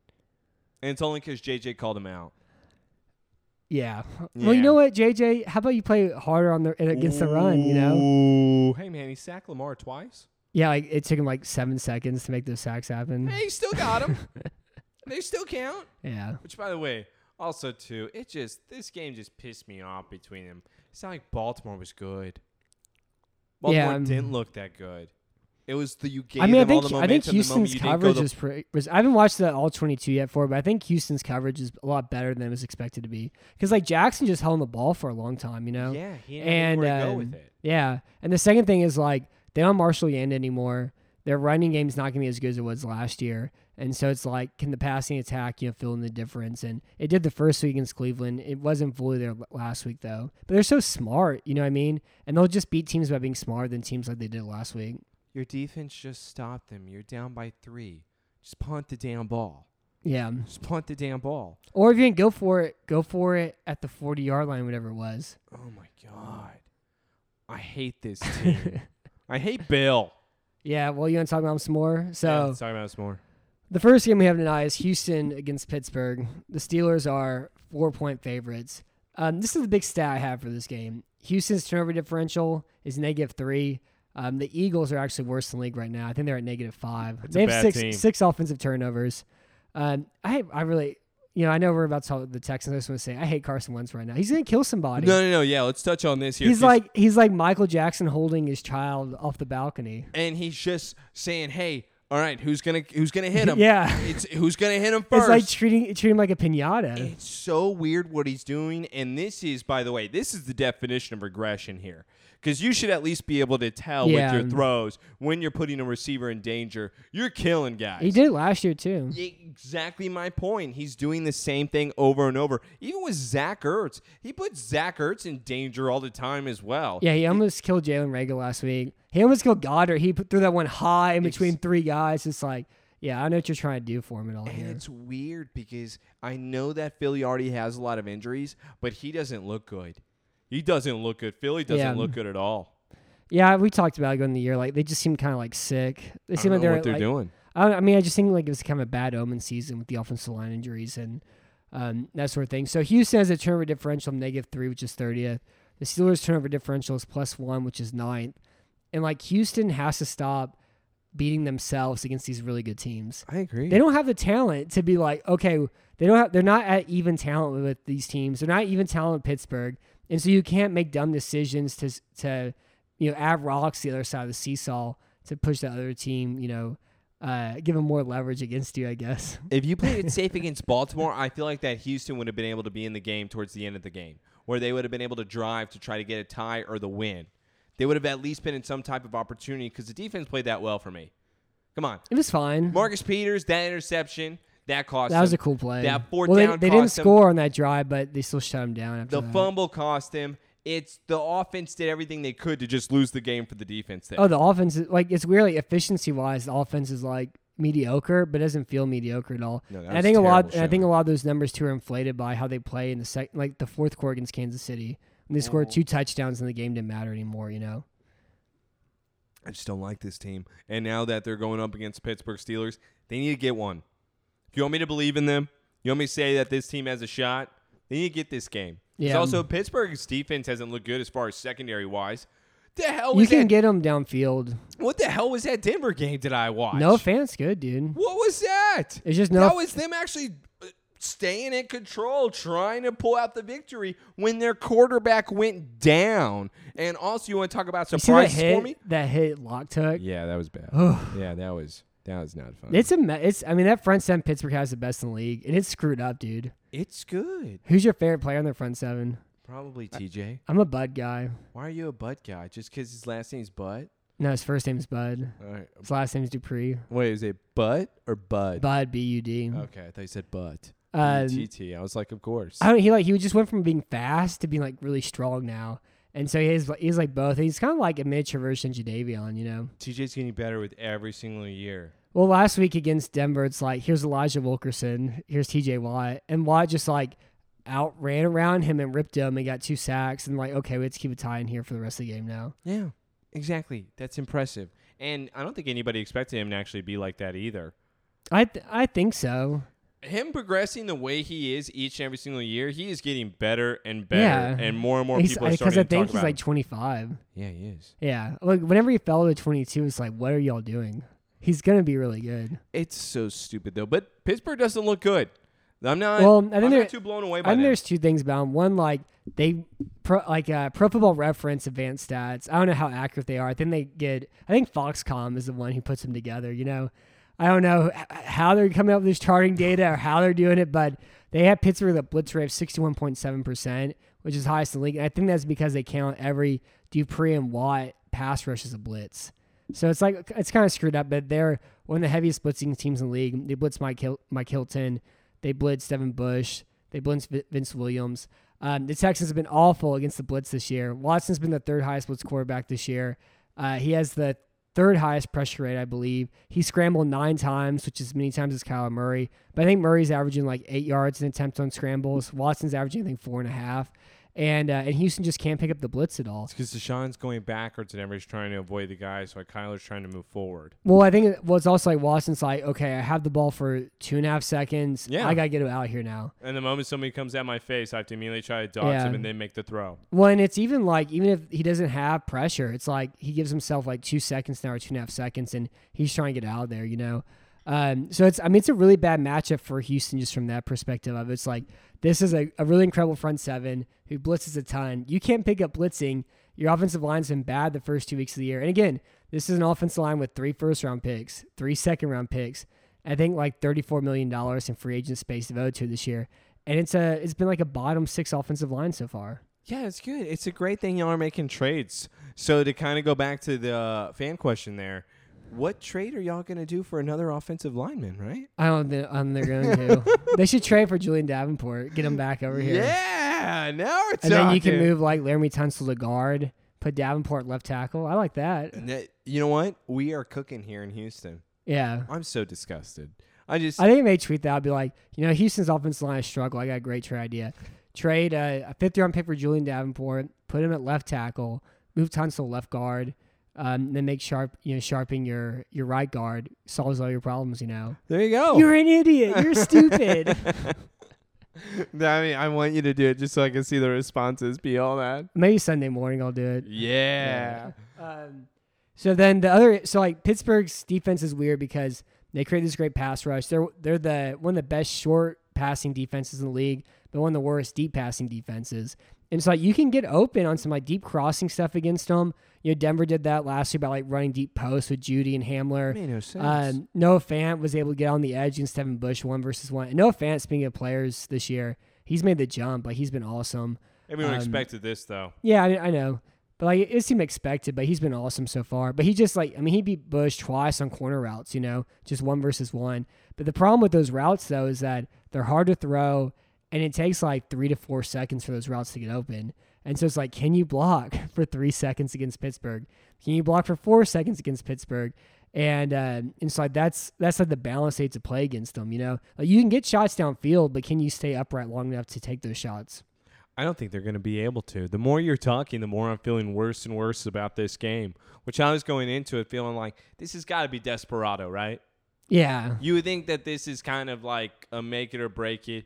Speaker 3: And it's only because JJ called him out.
Speaker 2: Yeah. Well, you know what, JJ? How about you play harder against the run,
Speaker 3: Ooh. Hey, man, he sacked Lamar twice.
Speaker 2: Yeah, like it took him like 7 seconds to make those sacks happen.
Speaker 3: Hey, he still got him. They still count.
Speaker 2: Yeah.
Speaker 3: Which, by the way, also, too, this game just pissed me off between them. It's not like Baltimore was good. Baltimore didn't look that good. It was you gave them all the momentum.
Speaker 2: I think
Speaker 3: the
Speaker 2: Houston's
Speaker 3: moment you didn't
Speaker 2: coverage
Speaker 3: go
Speaker 2: was. I haven't watched the all 22 yet for it, but I think Houston's coverage is a lot better than it was expected to be. Because like Jackson just held on the ball for a long time,
Speaker 3: Yeah, he didn't know where to go with it.
Speaker 2: Yeah, and the second thing is like they don't Marshall Yanda anymore. Their running game's not going to be as good as it was last year, and so it's like, can the passing attack fill in the difference? And it did the first week against Cleveland. It wasn't fully there last week though. But they're so smart, you know what I mean? And they'll just beat teams by being smarter than teams like they did last week.
Speaker 3: Your defense just stopped them. You're down by 3. Just punt the damn ball.
Speaker 2: Yeah.
Speaker 3: Just punt the damn ball.
Speaker 2: Or if you didn't go for it at the 40-yard line, whatever it was.
Speaker 3: Oh, my God. I hate this team. I hate Bill.
Speaker 2: Yeah, well, you want to talk about them some more?
Speaker 3: Yeah,
Speaker 2: So
Speaker 3: let's talk about this more.
Speaker 2: the first game we have tonight is Houston against Pittsburgh. The Steelers are 4-point favorites. This is the big stat I have for this game. Houston's turnover differential is -3. The Eagles are actually worse than the league right now. I think they're at -5.
Speaker 3: It's
Speaker 2: They
Speaker 3: a
Speaker 2: have
Speaker 3: bad team.
Speaker 2: six offensive turnovers. I really, I know we're about to talk about the Texans. I just want to say I hate Carson Wentz right now. He's gonna kill somebody.
Speaker 3: No. Yeah, let's touch on this here.
Speaker 2: He's like Michael Jackson holding his child off the balcony.
Speaker 3: And he's just saying, "Hey, all right, who's gonna hit him?
Speaker 2: Yeah.
Speaker 3: It's who's gonna hit him first."
Speaker 2: It's like treating him like a piñata.
Speaker 3: It's so weird what he's doing, and this is, by the way, this is the definition of regression here. Because you should at least be able to tell with your throws when you're putting a receiver in danger. You're killing guys.
Speaker 2: He did it last year too.
Speaker 3: Exactly my point. He's doing the same thing over and over. Even with Zach Ertz. He puts Zach Ertz in danger all the time as well.
Speaker 2: Yeah, he almost killed Jalen Reagor last week. He almost killed Goddard. He threw that one high in between 3 guys. It's like, Yeah, I know what you're trying to do for him at all
Speaker 3: And
Speaker 2: here.
Speaker 3: it's weird because I know that Philly already has a lot of injuries, but he doesn't look good. He doesn't look good. Philly doesn't look good at all.
Speaker 2: Yeah, we talked about it going the year. Like they just seem kind of like sick. They seem
Speaker 3: I
Speaker 2: like
Speaker 3: don't know what they're doing.
Speaker 2: I mean, I just think like it was kind of a bad omen season with the offensive line injuries and that sort of thing. So Houston has a turnover differential of -3, which is 30th. The Steelers' turnover differential is +1, which is 9th. And like Houston has to stop beating themselves against these really good teams.
Speaker 3: I agree.
Speaker 2: They don't have the talent to be like, okay, they're not at even talent with these teams. They're not even talent with Pittsburgh. And so you can't make dumb decisions to add rocks to the other side of the seesaw to push the other team, give them more leverage against you, I guess.
Speaker 3: If you played it safe against Baltimore, I feel like that Houston would have been able to be in the game towards the end of the game, where they would have been able to drive to try to get a tie or the win. They would have at least been in some type of opportunity because the defense played that well for me. Come on.
Speaker 2: It was fine.
Speaker 3: Marcus Peters, that interception, that cost
Speaker 2: That was
Speaker 3: him.
Speaker 2: a cool play.
Speaker 3: That fourth
Speaker 2: well,
Speaker 3: down
Speaker 2: they didn't
Speaker 3: cost him.
Speaker 2: score on that drive, but they still shut him down after
Speaker 3: The
Speaker 2: that.
Speaker 3: fumble cost him. It's the offense did everything they could to just lose the game for the defense there.
Speaker 2: Oh, the offense is like it's weird. Like efficiency-wise, the offense is like mediocre, but doesn't feel mediocre at all.
Speaker 3: No, that
Speaker 2: and I
Speaker 3: was
Speaker 2: think a lot.
Speaker 3: terrible
Speaker 2: And I think a
Speaker 3: showing.
Speaker 2: lot of those numbers too are inflated by how they play in the fourth quarter against Kansas City. When they scored 2 touchdowns and the game didn't matter anymore.
Speaker 3: I just don't like this team. And now that they're going up against Pittsburgh Steelers, they need to get one. If you want me to believe in them, you want me to say that this team has a shot, they need to get this game.
Speaker 2: Yeah.
Speaker 3: Also, Pittsburgh's defense hasn't looked good as far as secondary-wise. The hell
Speaker 2: You
Speaker 3: was
Speaker 2: can
Speaker 3: that?
Speaker 2: get them downfield.
Speaker 3: What the hell was that Denver game that I watched?
Speaker 2: No offense, good dude.
Speaker 3: What was that?
Speaker 2: It's just
Speaker 3: That was them actually staying in control, trying to pull out the victory when their quarterback went down. And also, you want to talk about
Speaker 2: You see that
Speaker 3: surprises for me?
Speaker 2: hit? That hit lock tuck.
Speaker 3: Yeah, that was bad. Yeah, that was not fun.
Speaker 2: I mean, that front seven Pittsburgh has the best in the league, and it's screwed up, dude.
Speaker 3: It's good.
Speaker 2: Who's your favorite player on their front seven?
Speaker 3: Probably TJ.
Speaker 2: I'm a Bud guy.
Speaker 3: Why are you a Butt guy? Just because his last name's Butt?
Speaker 2: No, his first name's Bud.
Speaker 3: All right.
Speaker 2: His last name's Dupree.
Speaker 3: Wait, is it Butt or Bud?
Speaker 2: Bud, B-U-D.
Speaker 3: Okay, I thought you said Butt.
Speaker 2: Um,
Speaker 3: TT. I was like, of course.
Speaker 2: he just went from being fast to being like really strong now, and so he's like both. He's kind of like a miniature version of Jadeveon,
Speaker 3: TJ's getting better with every single year.
Speaker 2: Well, last week against Denver, it's like here's Elijah Wilkerson, here's T.J. Watt, and Watt just like outran around him and ripped him and got 2 sacks, and like okay, let's keep a tie in here for the rest of the game now.
Speaker 3: Yeah, exactly. That's impressive. And I don't think anybody expected him to actually be like that either.
Speaker 2: I think so.
Speaker 3: Him progressing the way he is each and every single year, he is getting better and better,
Speaker 2: Yeah.
Speaker 3: and more people are
Speaker 2: Because
Speaker 3: starting
Speaker 2: I
Speaker 3: to
Speaker 2: think
Speaker 3: talk
Speaker 2: he's
Speaker 3: about
Speaker 2: like
Speaker 3: him.
Speaker 2: 25.
Speaker 3: Yeah, he is.
Speaker 2: Yeah, like whenever he fell to 22, it's like, what are y'all doing? He's gonna be really good.
Speaker 3: It's so stupid though. But Pittsburgh doesn't look good. I'm not.
Speaker 2: Well, I think
Speaker 3: I'm
Speaker 2: they're-
Speaker 3: not too blown away by
Speaker 2: I think
Speaker 3: them.
Speaker 2: there's 2 things about him. One, like Pro Football Reference advanced stats. I don't know how accurate they are. I think Foxcom is the one who puts them together. I don't know how they're coming up with this charting data or how they're doing it, but they have Pittsburgh the blitz rate of 61.7%, which is highest in the league. And I think that's because they count every Dupree and Watt pass rush as a blitz. So it's kind of screwed up, but they're one of the heaviest blitzing teams in the league. They blitz Mike Hilton. They blitz Devin Bush. They blitz Vince Williams. The Texans have been awful against the blitz this year. Watson's been the 3rd highest blitz quarterback this year. He has the 3rd highest pressure rate, I believe. He scrambled 9 times, which is as many times as Kyler Murray. But I think Murray's averaging like 8 yards an attempt on scrambles. Watson's averaging, I think, 4.5. And Houston just can't pick up the blitz at all.
Speaker 3: It's because Deshaun's going backwards and everybody's trying to avoid the guy, so Kyler's trying to move forward.
Speaker 2: Well, I think it's also like Watson's like, okay, I have the ball for 2.5 seconds.
Speaker 3: Yeah.
Speaker 2: I got to get it out here now.
Speaker 3: And the moment somebody comes at my face, I have to immediately try to dodge
Speaker 2: Yeah.
Speaker 3: him and then make the throw.
Speaker 2: Well, and it's even if he doesn't have pressure, it's like he gives himself like 2 seconds now or 2.5 seconds, and he's trying to get out there, So it's a really bad matchup for Houston just from that perspective of it's like this is a really incredible front seven who blitzes a ton. You can't pick up blitzing. Your offensive line's been bad the first 2 weeks of the year. And again, this is an offensive line with 3 first-round picks, 3 second-round picks. I think like $34 million in free agent space devoted to it this year. And it's been like a bottom 6 offensive line so far.
Speaker 3: Yeah, it's good. It's a great thing y'all are making trades. So to kind of go back to the fan question there, what trade are y'all going to do for another offensive lineman, right?
Speaker 2: I don't think they're going to. They should trade for Julian Davenport, get him back over here.
Speaker 3: Yeah, now we're talking.
Speaker 2: And then you can move like Laramie Tunsil to guard, put Davenport left tackle. I like that.
Speaker 3: And that, you know what? We are cooking here in Houston.
Speaker 2: Yeah.
Speaker 3: I'm so disgusted.
Speaker 2: I think I may tweet that. I'll be like, Houston's offensive line is struggle. I got a great trade idea. Trade a 5th-round pick for Julian Davenport, put him at left tackle, move Tunsil left guard, then make sharpen your right guard. Solves all your problems,
Speaker 3: There you go.
Speaker 2: You're an idiot. You're stupid.
Speaker 3: I want you to do it just so I can see the responses be all that.
Speaker 2: Maybe Sunday morning I'll do it.
Speaker 3: Yeah.
Speaker 2: So then Pittsburgh's defense is weird because they create this great pass rush. They're one of the best short passing defenses in the league, but one of the worst deep passing defenses. And it's you can get open on some deep crossing stuff against them. Denver did that last year by running deep posts with Judy and Hamler.
Speaker 3: Made no sense.
Speaker 2: Noah Fant was able to get on the edge against Devin Bush 1-versus-1. And Noah Fant, speaking of players this year, he's made the jump. He's been awesome.
Speaker 3: Everyone expected this though.
Speaker 2: Yeah, I know. But it seemed expected, but he's been awesome so far. But he just he beat Bush twice on corner routes, just 1-versus-1. But the problem with those routes though is that they're hard to throw, and it takes 3 to 4 seconds for those routes to get open. And so it's can you block for 3 seconds against Pittsburgh? Can you block for 4 seconds against Pittsburgh? And so that's the balance they have to play against them. You can get shots downfield, but can you stay upright long enough to take those shots?
Speaker 3: I don't think they're going to be able to. The more you're talking, the more I'm feeling worse and worse about this game, which I was going into it feeling like this has got to be desperado, right?
Speaker 2: Yeah.
Speaker 3: You would think that this is kind of like a make it or break it.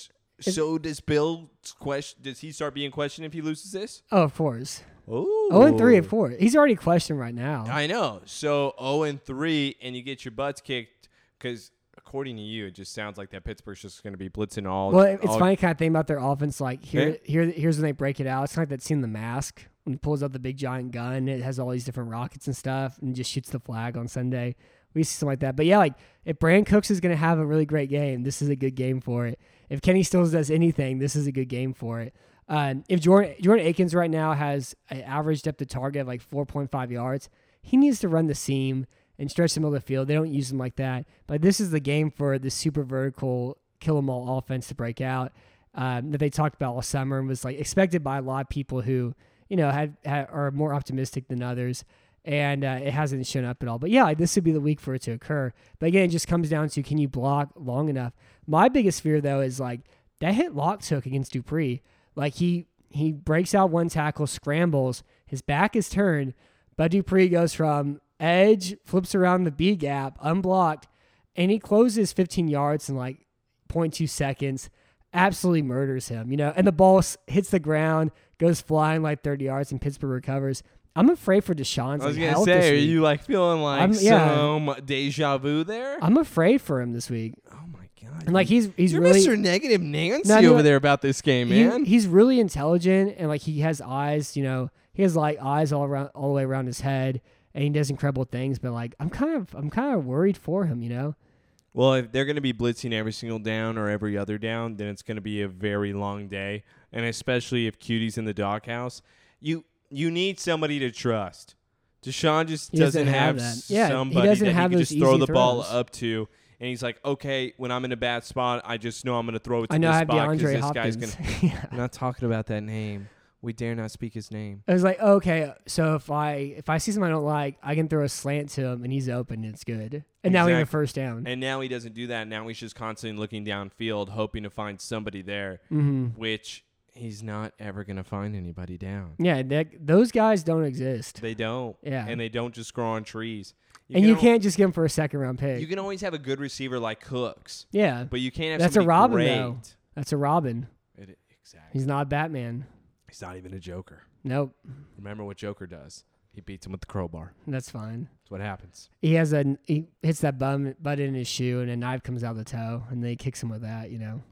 Speaker 3: So does Bill does he start being questioned if he loses this?
Speaker 2: Oh, of course.
Speaker 3: Oh.
Speaker 2: 0-3 of 4. He's already questioned right now.
Speaker 3: I know. So 0-3 and you get your butts kicked because according to you, it just sounds like that Pittsburgh's just going to be blitzing all.
Speaker 2: Well, it's funny kind of thing about their offense. Here's when they break it out. It's like that scene in The Mask when he pulls out the big giant gun. It has all these different rockets and stuff and just shoots the flag on Sunday. We see something like that. But yeah, if Brand Cooks is going to have a really great game, this is a good game for it. If Kenny Stills does anything, this is a good game for it. If Jordan Akins right now has an average depth of target of 4.5 yards, he needs to run the seam and stretch the middle of the field. They don't use him like that. But this is the game for the super vertical kill 'em all offense to break out that they talked about all summer and was expected by a lot of people who are more optimistic than others. And it hasn't shown up at all. But yeah, this would be the week for it to occur. But again, it just comes down to can you block long enough? My biggest fear though is that hit Locke took against Dupree. He breaks out one tackle, scrambles, his back is turned, but Dupree goes from edge, flips around the B gap, unblocked, and he closes 15 yards in 0.2 seconds, absolutely murders him, and the ball hits the ground, goes flying 30 yards, and Pittsburgh recovers. I'm afraid for Deshaun's
Speaker 3: I was
Speaker 2: going
Speaker 3: to say, are you feeling some deja vu there?
Speaker 2: I'm afraid for him this week.
Speaker 3: Oh my God.
Speaker 2: And he's
Speaker 3: You're
Speaker 2: really
Speaker 3: Mr. Negative Nancy over there about this game, man.
Speaker 2: He's really intelligent and he has eyes, he has eyes all the way around his head, and he does incredible things. But I'm kind of worried for him,
Speaker 3: Well, if they're going to be blitzing every single down or every other down, then it's going to be a very long day, and especially if Cutie's in the doghouse, you need somebody to trust. Deshaun just doesn't have somebody that he can just throw the ball up to. And he's like, okay, when I'm in a bad spot, I just know I'm going to throw it to this spot because this guy's going to. I'm not talking about that name. We dare not speak his name.
Speaker 2: I was like, okay, so if I see something I don't like, I can throw a slant to him and he's open and it's good. And now we have a first down.
Speaker 3: And now he doesn't do that. Now he's just constantly looking downfield, hoping to find somebody there, which he's not ever going to find anybody down.
Speaker 2: Yeah, those guys don't exist.
Speaker 3: They don't.
Speaker 2: Yeah.
Speaker 3: And they don't just grow on trees.
Speaker 2: You can't just get him for a second-round pick.
Speaker 3: You can always have a good receiver like Cooks.
Speaker 2: Yeah.
Speaker 3: But you can't have
Speaker 2: That's
Speaker 3: somebody
Speaker 2: a Robin,
Speaker 3: great.
Speaker 2: though. That's a Robin.
Speaker 3: Exactly.
Speaker 2: He's not Batman.
Speaker 3: He's not even a Joker.
Speaker 2: Nope.
Speaker 3: Remember what Joker does. He beats him with the crowbar.
Speaker 2: That's fine.
Speaker 3: That's what happens.
Speaker 2: He hits that butt in his shoe, and a knife comes out the toe, and then he kicks him with that,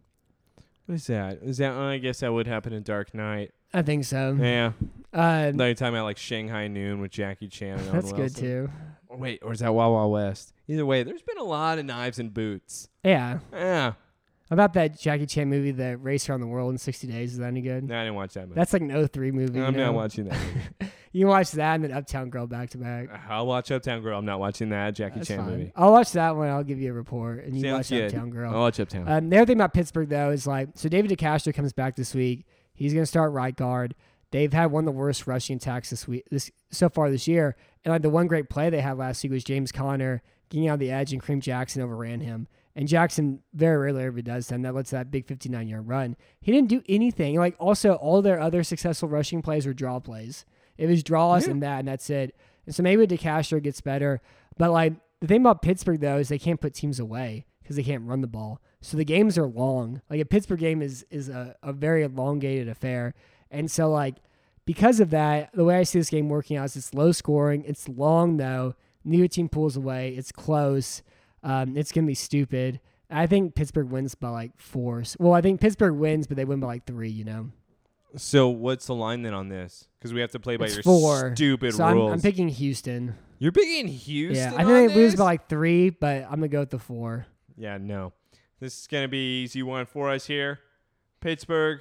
Speaker 3: What is that? I guess that would happen in Dark Knight.
Speaker 2: I think so.
Speaker 3: Yeah.
Speaker 2: No,
Speaker 3: you're talking about Shanghai Noon with Jackie Chan. And
Speaker 2: that's good too.
Speaker 3: Wait, or is that Wild Wild West? Either way, there's been a lot of knives and boots.
Speaker 2: Yeah.
Speaker 3: Yeah.
Speaker 2: About that Jackie Chan movie, The Race Around the World in 60 Days, is that any good?
Speaker 3: No, I didn't watch that movie.
Speaker 2: That's an 03 movie.
Speaker 3: No, I'm not watching that movie.
Speaker 2: You can watch that and then Uptown Girl back to back.
Speaker 3: I'll watch Uptown Girl. I'm not watching that Jackie Chan movie.
Speaker 2: I'll watch that one. I'll give you a report, and you
Speaker 3: Sounds
Speaker 2: watch
Speaker 3: good.
Speaker 2: Uptown Girl.
Speaker 3: I'll watch Uptown.
Speaker 2: The other thing about Pittsburgh, though, is so David DeCastro comes back this week. He's going to start right guard. They've had one of the worst rushing attacks so far this year. And the one great play they had last week was James Conner getting out of the edge, and Kareem Jackson overran him. And Jackson very rarely ever does that, and that led to that big 59-yard run. He didn't do anything. Like, also, all their other successful rushing plays were draw plays. It was draws and that's it. And so maybe DeCastro gets better. But, like, the thing about Pittsburgh, though, is they can't put teams away because they can't run the ball. So the games are long. Like, a Pittsburgh game is a very elongated affair. And so, like, because of that, the way I see this game working out is it's low scoring. It's long, though. Neither team pulls away. It's close. It's going to be stupid. I think Pittsburgh wins by like 4. Well, I think Pittsburgh wins, but they win by like 3, you know.
Speaker 3: So what's the line then on this? Because we have to play by
Speaker 2: It's
Speaker 3: your
Speaker 2: 4.
Speaker 3: stupid
Speaker 2: So
Speaker 3: rules.
Speaker 2: I'm picking Houston.
Speaker 3: You're picking Houston.
Speaker 2: Yeah, I think they lose by like 3, but I'm going to go with the 4.
Speaker 3: Yeah, no. This is going to be easy one for us here. Pittsburgh,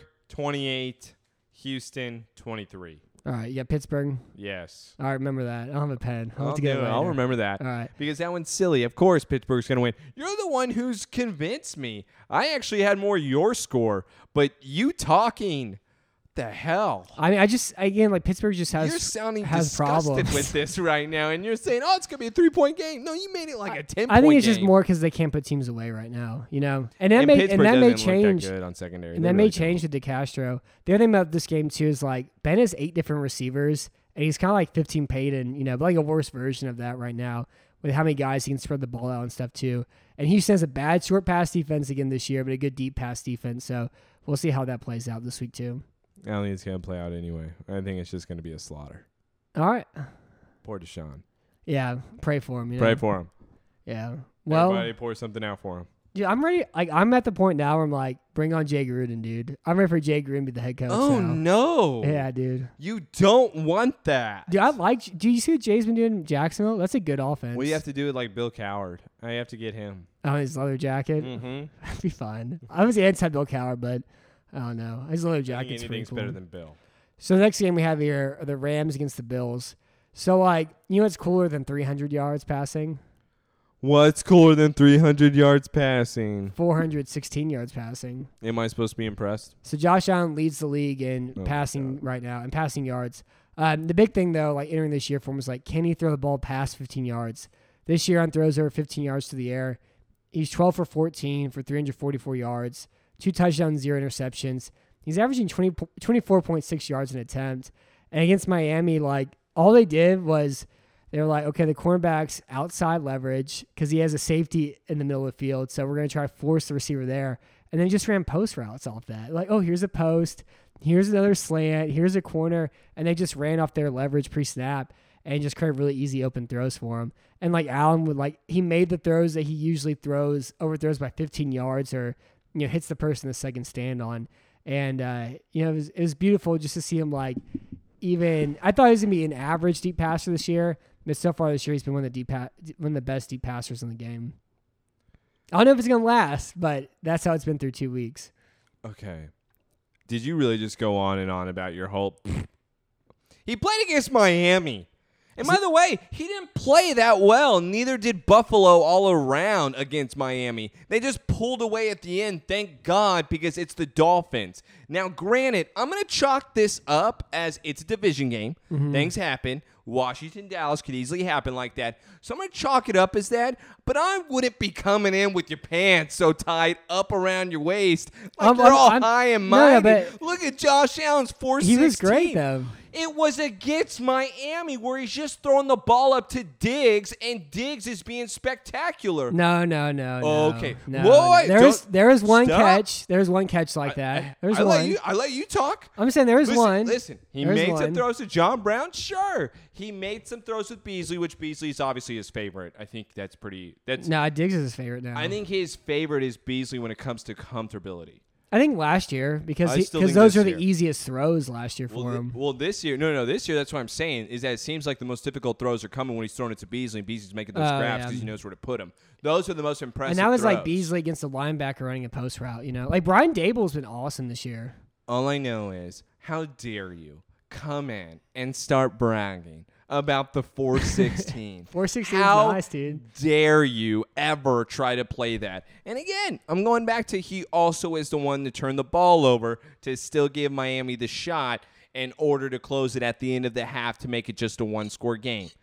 Speaker 3: 28. Houston, 23.
Speaker 2: All right, you got Pittsburgh.
Speaker 3: Yes.
Speaker 2: All right, remember that. I don't have a pen. I'll have to get it later.
Speaker 3: I'll remember that.
Speaker 2: All right.
Speaker 3: Because that one's silly. Of course, Pittsburgh's going to win. You're the one who's convinced me. I actually had more your score, but you talking, the hell?
Speaker 2: I mean, again, like Pittsburgh just
Speaker 3: You're sounding
Speaker 2: has
Speaker 3: disgusted
Speaker 2: problems
Speaker 3: with this right now, and you're saying, "Oh, it's gonna be a 3-point game." No, you made it like a 10-point game.
Speaker 2: I think it's just more because they can't put teams away right now, you know. And that may change.
Speaker 3: Look that good on secondary.
Speaker 2: And that may change with DeCastro. The other thing about this game too is like Ben has 8 different receivers, and he's kind of like 15 Payton, you know, but like a worse version of that right now with how many guys he can spread the ball out and stuff too. And Houston has a bad short pass defense again this year, but a good deep pass defense. So we'll see how that plays out this week too.
Speaker 3: I don't think it's going to play out anyway. I think it's just going to be a slaughter.
Speaker 2: All right.
Speaker 3: Poor Deshaun.
Speaker 2: Yeah, pray for him. You know?
Speaker 3: Pray for him.
Speaker 2: Yeah. Well,
Speaker 3: everybody pour something out for him.
Speaker 2: Dude, I'm ready. Like, I'm at the point now where I'm like, bring on Jay Gruden, dude. I'm ready for Jay Gruden to be the head coach.
Speaker 3: Oh,
Speaker 2: now.
Speaker 3: no.
Speaker 2: Yeah, dude.
Speaker 3: You don't want that.
Speaker 2: Dude, do you see what Jay's been doing in Jacksonville? That's a good offense.
Speaker 3: Well, you have to do it like Bill Coward. I have to get him.
Speaker 2: Oh, his leather jacket?
Speaker 3: Mm-hmm.
Speaker 2: That'd be fine. I was anti-Bill Coward, but I don't know. His leather jacket's pretty
Speaker 3: Anything's
Speaker 2: cool.
Speaker 3: better than Bill.
Speaker 2: So the next game we have here are the Rams against the Bills. So, like, you know what's cooler than 300 yards passing?
Speaker 3: What's cooler than 300 yards passing?
Speaker 2: 416 yards passing.
Speaker 3: Am I supposed to be impressed?
Speaker 2: So Josh Allen leads the league in passing right now and passing yards. The big thing, though, like entering this year for him was like, can he throw the ball past 15 yards? This year on throws over 15 yards to the air, he's 12 for 14 for 344 yards, 2 touchdowns, 0 interceptions. He's averaging 24.6 yards an attempt. And against Miami, like, all they did was they were like, okay, the cornerback's outside leverage because he has a safety in the middle of the field, so we're going to try to force the receiver there. And then just ran post routes off that. Like, oh, here's a post, here's another slant, here's a corner, and they just ran off their leverage pre-snap and just created really easy open throws for him. And, like, Allen would, like, he made the throws that he usually overthrows by 15 yards or, you know, hits the person the second stand on. And, you know, it was beautiful just to see him, like, even – I thought he was going to be an average deep passer this year, but so far this year he's been one of the best deep passers in the game. I don't know if it's going to last, but that's how it's been through 2 weeks.
Speaker 3: Okay. Did you really just go on and on about your whole – He played against Miami. And by the way, he didn't play that well. Neither did Buffalo all around against Miami. They just pulled away at the end, thank God, because it's the Dolphins. Now, granted, I'm going to chalk this up as it's a division game. Mm-hmm. Things happen. Washington, Dallas could easily happen like that. So I'm going to chalk it up as that. But I wouldn't be coming in with your pants so tight up around your waist. Like you're all high and mighty.
Speaker 2: No,
Speaker 3: look at Josh Allen's 416.
Speaker 2: He was great, though.
Speaker 3: It was against Miami where he's just throwing the ball up to Diggs, and Diggs is being spectacular.
Speaker 2: No.
Speaker 3: Okay.
Speaker 2: No.
Speaker 3: Boy,
Speaker 2: there was one
Speaker 3: stop.
Speaker 2: catch. There was one catch like that. There's one.
Speaker 3: I let you talk.
Speaker 2: I'm saying there was one.
Speaker 3: Listen, he made some throws to John Brown. Sure. He made some throws with Beasley, which Beasley is obviously his favorite. I think that's pretty.
Speaker 2: No, Diggs is his favorite now.
Speaker 3: I think his favorite is Beasley when it comes to comfortability.
Speaker 2: I think last year because those are the easiest throws last year for him.
Speaker 3: Well, this year, no, this year that's what I'm saying is that it seems like the most difficult throws are coming when he's throwing it to Beasley, and Beasley's making those grabs because he knows where to put them. Those are the most impressive.
Speaker 2: And that was
Speaker 3: throws.
Speaker 2: like Beasley against a linebacker running a post route. You know, like Brian Dable's been awesome this year.
Speaker 3: All I know is, how dare you come in and start bragging about the 416.
Speaker 2: 416 is nice, dude.
Speaker 3: How dare you ever try to play that? And again, I'm going back to he also is the one to turn the ball over to still give Miami the shot in order to close it at the end of the half to make it just a one-score game.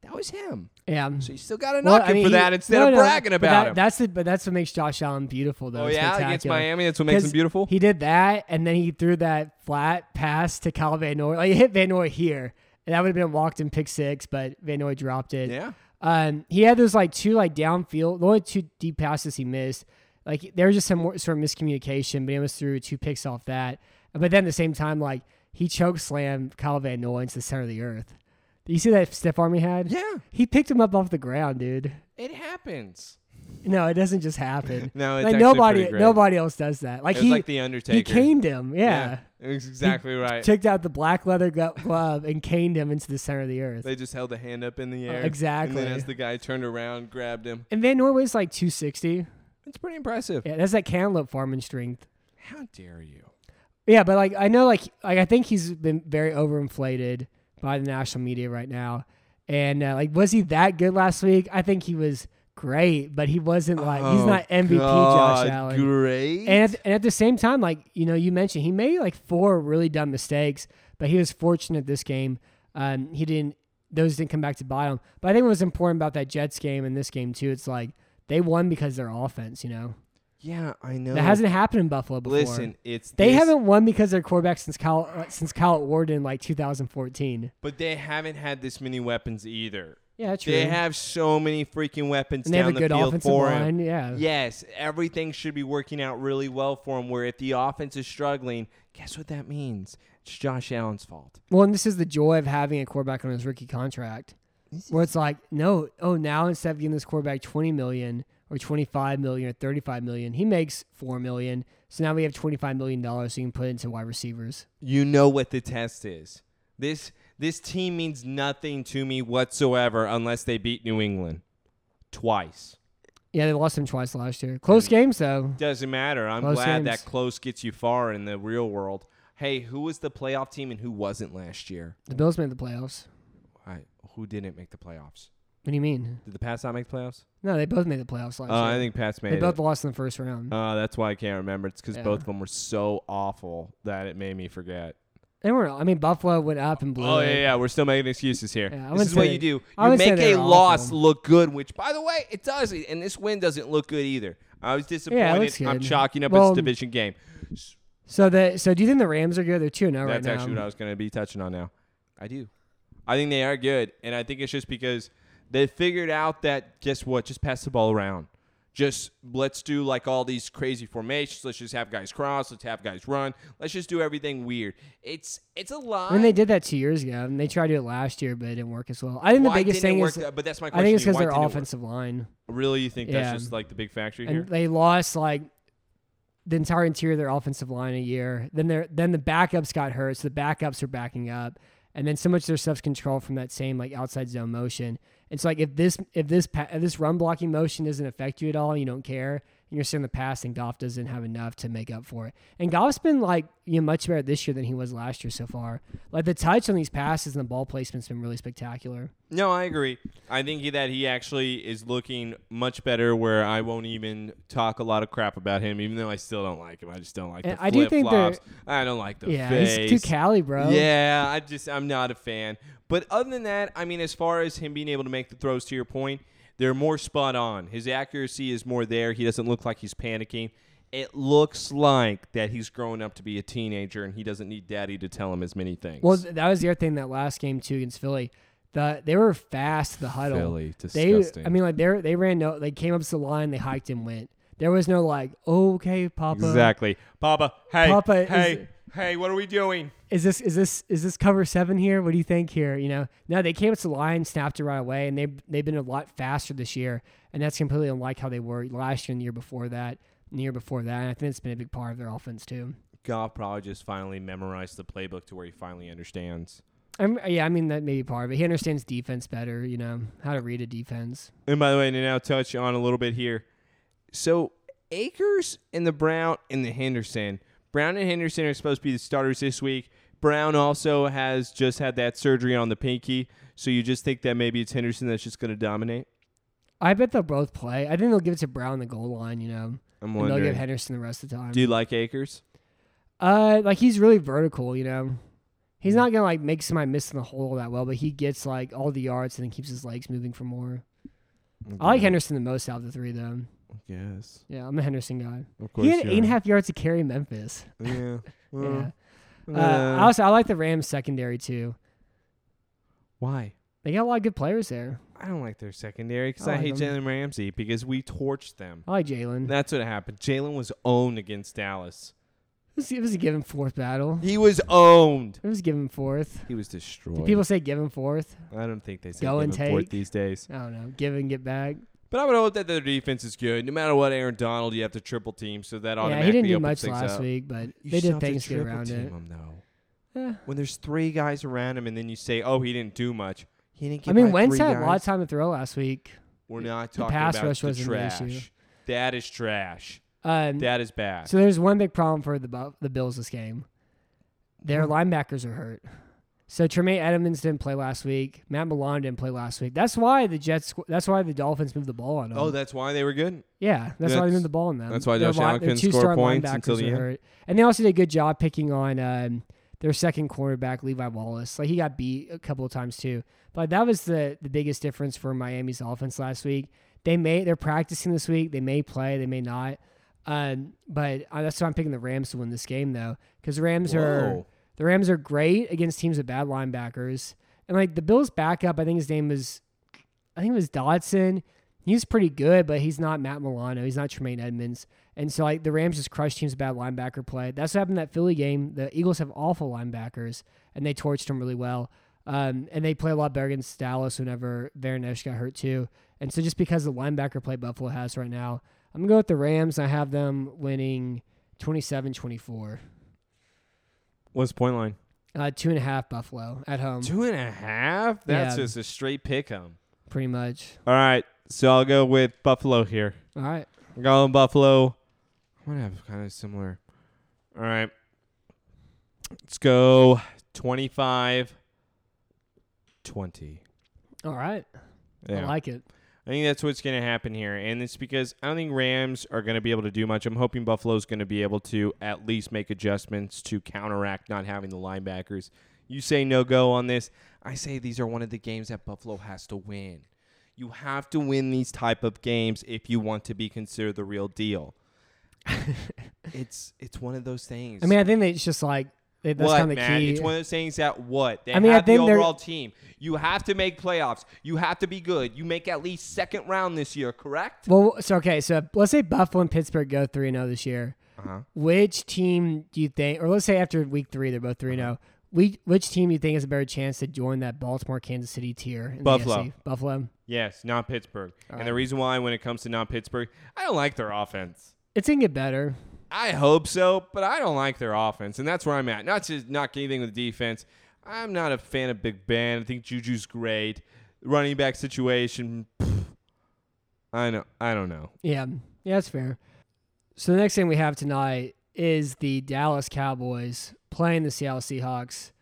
Speaker 3: That was him.
Speaker 2: Yeah.
Speaker 3: So you still got to
Speaker 2: Well,
Speaker 3: knock him for that instead of bragging about him.
Speaker 2: But that's what makes Josh Allen beautiful, though.
Speaker 3: Oh,
Speaker 2: It's
Speaker 3: yeah? Against
Speaker 2: spectacular.
Speaker 3: Miami, that's what makes him
Speaker 2: 'Cause
Speaker 3: beautiful?
Speaker 2: He did that, and then he threw that flat pass to Kyle Van Noy. Like, he hit Van Noy here, and that would have been walked in pick 6, but Van Noy dropped it.
Speaker 3: Yeah.
Speaker 2: He had those like 2 like downfield, the only 2 deep passes he missed. Like there was just some sort of miscommunication, but he almost threw 2 picks off that. But then at the same time, like he choke slammed Kyle Van Noy into the center of the earth. Did you see that stiff arm he had?
Speaker 3: Yeah.
Speaker 2: He picked him up off the ground, dude.
Speaker 3: It happens.
Speaker 2: No, it doesn't just happen.
Speaker 3: No, it's
Speaker 2: like
Speaker 3: actually pretty great.
Speaker 2: nobody else does that. Like
Speaker 3: It was like The Undertaker.
Speaker 2: he caned him. Yeah.
Speaker 3: It was exactly right.
Speaker 2: Took out the black leather glove and caned him into the center of the earth.
Speaker 3: They just held the hand up in the air.
Speaker 2: Exactly.
Speaker 3: And then as the guy turned around, grabbed him.
Speaker 2: And Van Noy weighs like 260.
Speaker 3: It's pretty impressive.
Speaker 2: Yeah, that's that cantaloupe farming strength.
Speaker 3: How dare you?
Speaker 2: Yeah, but like I know, like I think he's been very overinflated by the national media right now. And like, was he that good last week? I think he was great, but he wasn't like he's not MVP Josh Allen.
Speaker 3: Great.
Speaker 2: And at the same time, like you mentioned, he made like 4 really dumb mistakes, but he was fortunate this game. Those didn't come back to bite him. But I think what was important about that Jets game and this game too, it's like they won because of their offense.
Speaker 3: Yeah, I know.
Speaker 2: That hasn't happened in Buffalo before.
Speaker 3: Listen,
Speaker 2: they haven't won because of their quarterback since Kyle Orton in like 2014.
Speaker 3: But they haven't had this many weapons either.
Speaker 2: Yeah, true.
Speaker 3: They have so many freaking weapons
Speaker 2: and they have
Speaker 3: down
Speaker 2: a
Speaker 3: the
Speaker 2: good
Speaker 3: field
Speaker 2: offensive
Speaker 3: for
Speaker 2: line.
Speaker 3: him.
Speaker 2: Yeah.
Speaker 3: Yes, everything should be working out really well for him. Where if the offense is struggling, guess what that means? It's Josh Allen's fault.
Speaker 2: Well, and this is the joy of having a quarterback on his rookie contract, where it's like, no, now instead of giving this quarterback $20 million or $25 million or $35 million, he makes $4 million. So now we have $25 million so you can put into wide receivers.
Speaker 3: You know what the test is. This team means nothing to me whatsoever unless they beat New England twice.
Speaker 2: Yeah, they lost him twice last year. Close games, though.
Speaker 3: Doesn't matter. I'm
Speaker 2: Close
Speaker 3: glad
Speaker 2: games.
Speaker 3: that close gets you far in the real world. Hey, who was the playoff team and who wasn't last year?
Speaker 2: The Bills made the playoffs.
Speaker 3: Who didn't make the playoffs?
Speaker 2: What do you mean?
Speaker 3: Did the Pats not make the playoffs?
Speaker 2: No, they both made the playoffs last year.
Speaker 3: I think Pats made
Speaker 2: They
Speaker 3: it.
Speaker 2: both lost in the first round.
Speaker 3: That's why I can't remember. It's because
Speaker 2: Yeah.
Speaker 3: both of them were so awful that it made me forget.
Speaker 2: They were. I mean, Buffalo went up and blew
Speaker 3: Oh,
Speaker 2: it.
Speaker 3: yeah. We're still making excuses here.
Speaker 2: Yeah, I
Speaker 3: This
Speaker 2: wouldn't
Speaker 3: is what
Speaker 2: say
Speaker 3: you do.
Speaker 2: I
Speaker 3: You
Speaker 2: wouldn't say
Speaker 3: make
Speaker 2: they
Speaker 3: a
Speaker 2: were
Speaker 3: loss
Speaker 2: awful.
Speaker 3: look good, which, by the way, it does. And this win doesn't look good either. I was disappointed.
Speaker 2: looks
Speaker 3: I'm
Speaker 2: good.
Speaker 3: chalking up
Speaker 2: Well,
Speaker 3: its division game.
Speaker 2: So do you think the Rams are good? They're 2-0 right now.
Speaker 3: That's actually what I was going to be touching on now. I do. I think they are good. And I think it's just because they figured out that, guess what, just pass the ball around. Just let's do like all these crazy formations. Let's just have guys cross. Let's have guys run. Let's just do everything weird. It's a lot.
Speaker 2: I mean, they did that 2 years ago, and they tried to do it last year, but it didn't work as well. I think
Speaker 3: Why
Speaker 2: the biggest
Speaker 3: didn't
Speaker 2: thing
Speaker 3: it
Speaker 2: is,
Speaker 3: work? But that's my question.
Speaker 2: I think it's
Speaker 3: to you.
Speaker 2: because
Speaker 3: Why
Speaker 2: their
Speaker 3: didn't it work?
Speaker 2: offensive line,
Speaker 3: Really, you think that's
Speaker 2: Yeah.
Speaker 3: just like the big factory
Speaker 2: and
Speaker 3: here?
Speaker 2: they lost like the entire interior of their offensive line a year. Then the backups got hurt, so the backups are backing up, and then so much of their stuff's controlled from that same like outside zone motion. It's like if this run blocking motion doesn't affect you at all, and you don't care, and you're sitting the pass, and Goff doesn't have enough to make up for it. And Goff's been like much better this year than he was last year so far. Like the touch on these passes and the ball placement's been really spectacular.
Speaker 3: No, I agree. I think that he actually is looking much better where I won't even talk a lot of crap about him, even though I still don't like him. I just don't like
Speaker 2: And
Speaker 3: the
Speaker 2: I do think
Speaker 3: flip-flops. I don't like the face.
Speaker 2: He's too Cali, bro.
Speaker 3: Yeah, I'm not a fan. But other than that, I mean, as far as him being able to make the throws, to your point, they're more spot on. His accuracy is more there. He doesn't look like he's panicking. It looks like that he's growing up to be a teenager, and he doesn't need daddy to tell him as many things.
Speaker 2: Well, that was the other thing that last game too against Philly. They were fast the huddle.
Speaker 3: Philly, disgusting.
Speaker 2: They ran they came up to the line, they hiked and went. There was no like, okay, Papa.
Speaker 3: Exactly. Papa, hey,
Speaker 2: Papa,
Speaker 3: hey, what are we doing?
Speaker 2: Is this cover 7 here? What do you think here? No, they came up to the line, snapped it right away, and they've been a lot faster this year, and that's completely unlike how they were last year and the year before that, and the year before that. And I think it's been a big part of their offense too.
Speaker 3: Goff probably just finally memorized the playbook to where he finally understands.
Speaker 2: I mean that may be part of it. He understands defense better, how to read a defense.
Speaker 3: And by the way, to now touch on a little bit here. So Akers and the Brown and the Henderson. Brown and Henderson are supposed to be the starters this week. Brown also has just had that surgery on the pinky. So you just think that maybe it's Henderson that's just going to dominate?
Speaker 2: I bet they'll both play. I think they'll give it to Brown the goal line,
Speaker 3: I'm
Speaker 2: and
Speaker 3: wondering.
Speaker 2: they'll give Henderson the rest of the time.
Speaker 3: Do you like Akers?
Speaker 2: Like he's really vertical, He's not gonna like make somebody miss in the hole that well, but he gets like all the yards and then keeps his legs moving for more. I like Henderson the most out of the three, though.
Speaker 3: Yes.
Speaker 2: Yeah, I'm a Henderson guy.
Speaker 3: Of course.
Speaker 2: He had 8.5 yards to carry Memphis.
Speaker 3: Yeah.
Speaker 2: Yeah.
Speaker 3: Well,
Speaker 2: I like the Rams secondary too.
Speaker 3: why?
Speaker 2: They got a lot of good players there.
Speaker 3: I don't like their secondary because
Speaker 2: I
Speaker 3: I
Speaker 2: like
Speaker 3: hate
Speaker 2: them.
Speaker 3: Jalen Ramsey because we torched them.
Speaker 2: I like Jalen.
Speaker 3: That's what happened. Jalen was owned against Dallas.
Speaker 2: It was a give him fourth battle.
Speaker 3: He was owned.
Speaker 2: It was give him fourth.
Speaker 3: He was destroyed.
Speaker 2: Do people say give him fourth?
Speaker 3: I don't think they say
Speaker 2: Go
Speaker 3: give
Speaker 2: and
Speaker 3: him fourth
Speaker 2: take?
Speaker 3: these days.
Speaker 2: I don't know. Give and get back.
Speaker 3: But I would hope that their defense is good. No matter what, Aaron Donald, you have to triple team, so that
Speaker 2: Yeah,
Speaker 3: automatically
Speaker 2: he didn't do
Speaker 3: opens
Speaker 2: much
Speaker 3: things
Speaker 2: last
Speaker 3: up.
Speaker 2: week, but
Speaker 3: You
Speaker 2: they
Speaker 3: still
Speaker 2: did
Speaker 3: have to
Speaker 2: things to get
Speaker 3: triple
Speaker 2: around
Speaker 3: team
Speaker 2: it.
Speaker 3: him, though.
Speaker 2: Yeah.
Speaker 3: When there's three guys around him, and then you say, "Oh, he didn't do much." He didn't get.
Speaker 2: I mean,
Speaker 3: by
Speaker 2: Wentz
Speaker 3: three
Speaker 2: had a lot of
Speaker 3: guys.
Speaker 2: time to throw last week.
Speaker 3: We're not
Speaker 2: the
Speaker 3: talking
Speaker 2: pass
Speaker 3: about
Speaker 2: rush
Speaker 3: the
Speaker 2: wasn't the issue.
Speaker 3: trash. That is trash.
Speaker 2: That
Speaker 3: That is bad.
Speaker 2: So there's one big problem for the Bills this game. Their linebackers are hurt. So Tremaine Edmonds didn't play last week. Matt Milano didn't play last week. That's why the Dolphins moved the ball on them.
Speaker 3: Oh, that's why they were good.
Speaker 2: Yeah, that's why they moved the ball on them.
Speaker 3: That's why
Speaker 2: Their
Speaker 3: Josh Allen
Speaker 2: their
Speaker 3: couldn't
Speaker 2: two
Speaker 3: score
Speaker 2: starting
Speaker 3: points until
Speaker 2: linebackers
Speaker 3: the
Speaker 2: are
Speaker 3: end.
Speaker 2: hurt. And they also did a good job picking on their second cornerback, Levi Wallace. Like he got beat a couple of times too. But that was the biggest difference for Miami's offense last week. They're practicing this week. They may play, they may not. But that's why I'm picking the Rams to win this game though, because the Rams are great against teams with bad linebackers. And like the Bills' backup, I think it was Dodson. He's pretty good, but he's not Matt Milano. He's not Tremaine Edmonds. And so like the Rams just crush teams with bad linebacker play. That's what happened in that Philly game. The Eagles have awful linebackers, and they torched them really well. And they play a lot better against Dallas whenever Varanesh got hurt too. And so just because of the linebacker play Buffalo has right now, I'm going to go with the Rams. I have them winning 27-24.
Speaker 3: What's the point line?
Speaker 2: 2.5 Buffalo at home.
Speaker 3: 2.5? That's
Speaker 2: Yeah.
Speaker 3: just a straight pick 'em.
Speaker 2: Pretty much.
Speaker 3: All right, so I'll go with Buffalo here.
Speaker 2: All right.
Speaker 3: I'm going Buffalo. I'm gonna have kind of similar. All right, let's go 25-20.
Speaker 2: All right. I
Speaker 3: Yeah.
Speaker 2: like it.
Speaker 3: I think that's what's going to happen here. And it's because I don't think Rams are going to be able to do much. I'm hoping Buffalo's going to be able to at least make adjustments to counteract not having the linebackers. You say no-go on this. I say these are one of the games that Buffalo has to win. You have to win these type of games if you want to be considered the real deal. It's one of those things.
Speaker 2: I mean, I think it's just like that's
Speaker 3: What,
Speaker 2: kind of the
Speaker 3: man?
Speaker 2: key.
Speaker 3: It's one of those things that what? They
Speaker 2: I mean, I
Speaker 3: have the
Speaker 2: think they're-
Speaker 3: overall team. You have to make playoffs. You have to be good. You make at least second round this year, correct?
Speaker 2: Well, so let's say Buffalo and Pittsburgh go 3-0 this year.
Speaker 3: Uh-huh.
Speaker 2: Which team do you think, or let's say after week 3 they're both 3-0. Which team do you think has a better chance to join that Baltimore Kansas City tier? In
Speaker 3: Buffalo.
Speaker 2: The AFC? Buffalo.
Speaker 3: Yes, not Pittsburgh.
Speaker 2: All
Speaker 3: And the
Speaker 2: right.
Speaker 3: reason why when it comes to not Pittsburgh, I don't like their offense.
Speaker 2: It's gonna get better.
Speaker 3: I hope so, but I don't like their offense, and that's where I'm at. Not just not anything with defense. I'm not a fan of Big Ben. I think Juju's great. Running back situation, I don't know.
Speaker 2: Yeah, that's fair. So the next thing we have tonight is the Dallas Cowboys playing the Seattle Seahawks.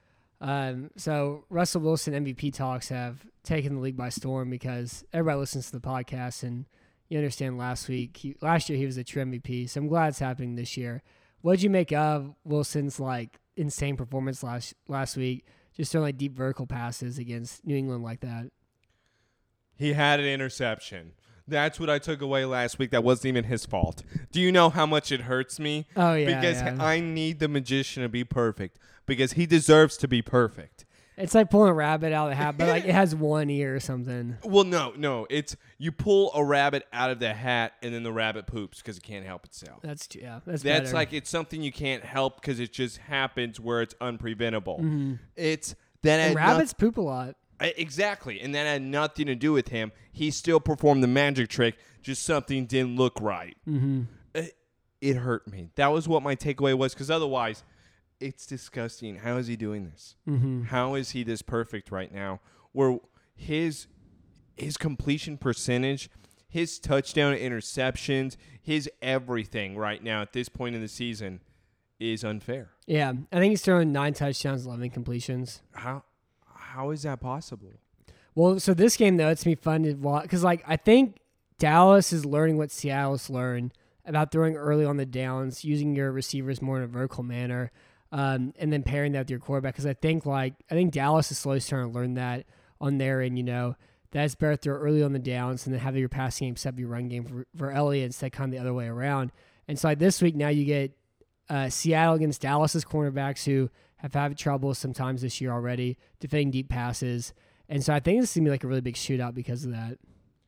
Speaker 2: So Russell Wilson MVP talks have taken the league by storm because everybody listens to the podcast, and you understand last year he was a true MVP. So I'm glad it's happening this year. What did you make of Wilson's like insane performance last week? Just throwing like deep vertical passes against New England like that.
Speaker 3: He had an interception. That's what I took away last week. That wasn't even his fault. Do you know how much it hurts me?
Speaker 2: Oh yeah,
Speaker 3: Because
Speaker 2: yeah.
Speaker 3: I need the magician to be perfect. Because he deserves to be perfect.
Speaker 2: It's like pulling a rabbit out of the hat, but like it has one ear or something.
Speaker 3: Well, no. It's you pull a rabbit out of the hat and then the rabbit poops because it can't help itself.
Speaker 2: That's
Speaker 3: That's
Speaker 2: better.
Speaker 3: like it's something you can't help because it just happens where it's unpreventable.
Speaker 2: Mm-hmm.
Speaker 3: It's that
Speaker 2: And
Speaker 3: had
Speaker 2: rabbits poop a lot.
Speaker 3: exactly, and that had nothing to do with him. He still performed the magic trick. Just something didn't look right.
Speaker 2: Mm-hmm.
Speaker 3: It hurt me. That was what my takeaway was because otherwise, it's disgusting. How is he doing this?
Speaker 2: Mm-hmm.
Speaker 3: How is he this perfect right now? Where his completion percentage, his touchdown interceptions, his everything right now at this point in the season is unfair.
Speaker 2: Yeah, I think he's throwing 9 touchdowns, 11 completions.
Speaker 3: How is that possible?
Speaker 2: Well, so this game though, it's gonna be fun to watch because like I think Dallas is learning what Seattle's learned about throwing early on the downs, using your receivers more in a vertical manner. and then pairing that with your quarterback. Because I think Dallas is slowly starting to learn that on their end. That's better throw early on the downs and then have your passing game set up your run game for Elliott instead kind of the other way around. And so this week now you get Seattle against Dallas's cornerbacks who have had trouble sometimes this year already defending deep passes. And so I think this is going to be like a really big shootout because of that.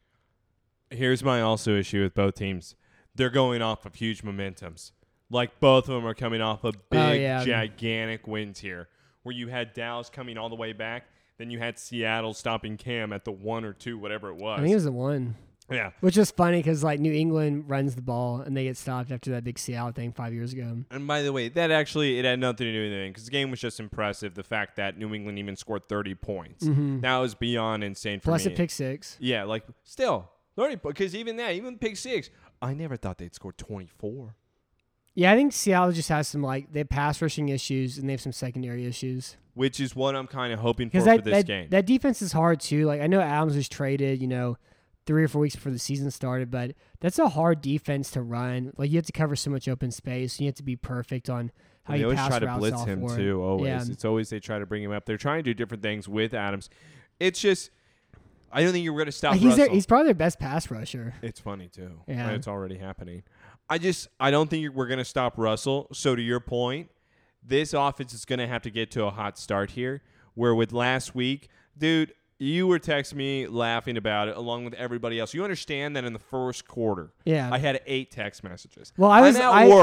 Speaker 3: Here's my also issue with both teams. They're going off of huge momentums. Like both of them are coming off of big, gigantic wins here, where you had Dallas coming all the way back, then you had Seattle stopping Cam at the 1 or 2, whatever it was.
Speaker 2: I think it was the 1.
Speaker 3: Yeah.
Speaker 2: Which is funny because New England runs the ball and they get stopped after that big Seattle thing 5 years ago.
Speaker 3: And by the way, it had nothing to do with anything because the game was just impressive. The fact that New England even scored 30 points.
Speaker 2: Mm-hmm.
Speaker 3: That was beyond insane for
Speaker 2: Plus
Speaker 3: me.
Speaker 2: a pick 6.
Speaker 3: Yeah, still 30 because even pick 6, I never thought they'd score 24.
Speaker 2: Yeah, I think Seattle just has some they have pass rushing issues and they have some secondary issues.
Speaker 3: Which is what I'm kind of hoping for this game.
Speaker 2: That defense is hard too. I know Adams was traded, 3 or 4 weeks before the season started, but that's a hard defense to run. You have to cover so much open space. And you have to be perfect on how you pass routes.
Speaker 3: They always try to blitz him too. Always, yeah. It's always they try to bring him up. They're trying to do different things with Adams. It's just I don't think you're going to stop Russell.
Speaker 2: He's probably their best pass rusher.
Speaker 3: It's funny too.
Speaker 2: Yeah,
Speaker 3: it's already happening. I don't think we're going to stop Russell. So to your point, this offense is going to have to get to a hot start here. Where with last week, dude, you were texting me laughing about it along with everybody else. You understand that in the first quarter, I had 8 text messages.
Speaker 2: Well,
Speaker 3: I'm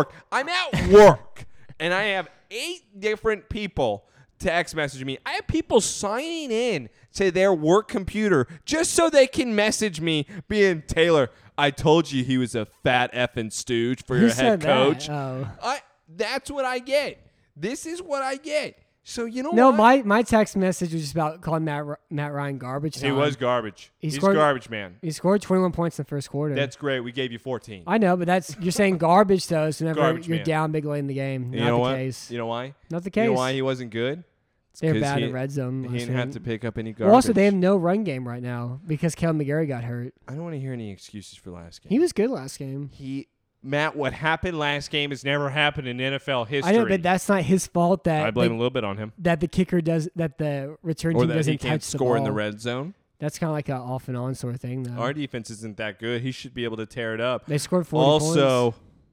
Speaker 3: at work, and I have 8 different people text messaging me. I have people signing in to their work computer just so they can message me being, Taylor, I told you he was a fat effing stooge for your head coach.
Speaker 2: Oh.
Speaker 3: That's what I get. This is what I get. So you know
Speaker 2: what?
Speaker 3: No,
Speaker 2: my text message was just about calling Matt Ryan garbage time.
Speaker 3: He was garbage. He's garbage, man.
Speaker 2: He scored 21 points in the first quarter.
Speaker 3: That's great. We gave you 14.
Speaker 2: I know, but you're saying garbage though. So whenever
Speaker 3: garbage,
Speaker 2: you're
Speaker 3: man.
Speaker 2: Down big late in the game,
Speaker 3: you know
Speaker 2: not the
Speaker 3: what?
Speaker 2: case.
Speaker 3: You know why?
Speaker 2: Not the case.
Speaker 3: You know why he wasn't good?
Speaker 2: They're bad in red zone.
Speaker 3: He didn't have to pick up any garbage.
Speaker 2: Well, also, they have no run game right now because Kellen McGarry got hurt.
Speaker 3: I don't want to hear any excuses for last game.
Speaker 2: He was good last game.
Speaker 3: Matt, what happened last game has never happened in NFL history.
Speaker 2: I know, but that's not his fault.
Speaker 3: I blame a little bit on him.
Speaker 2: That the kicker that the return team doesn't touch the ball.
Speaker 3: Score in the red zone.
Speaker 2: That's kind of like an off and on sort of thing, though.
Speaker 3: Our defense isn't that good. He should be able to tear it up.
Speaker 2: They scored 40 points.
Speaker 3: Also,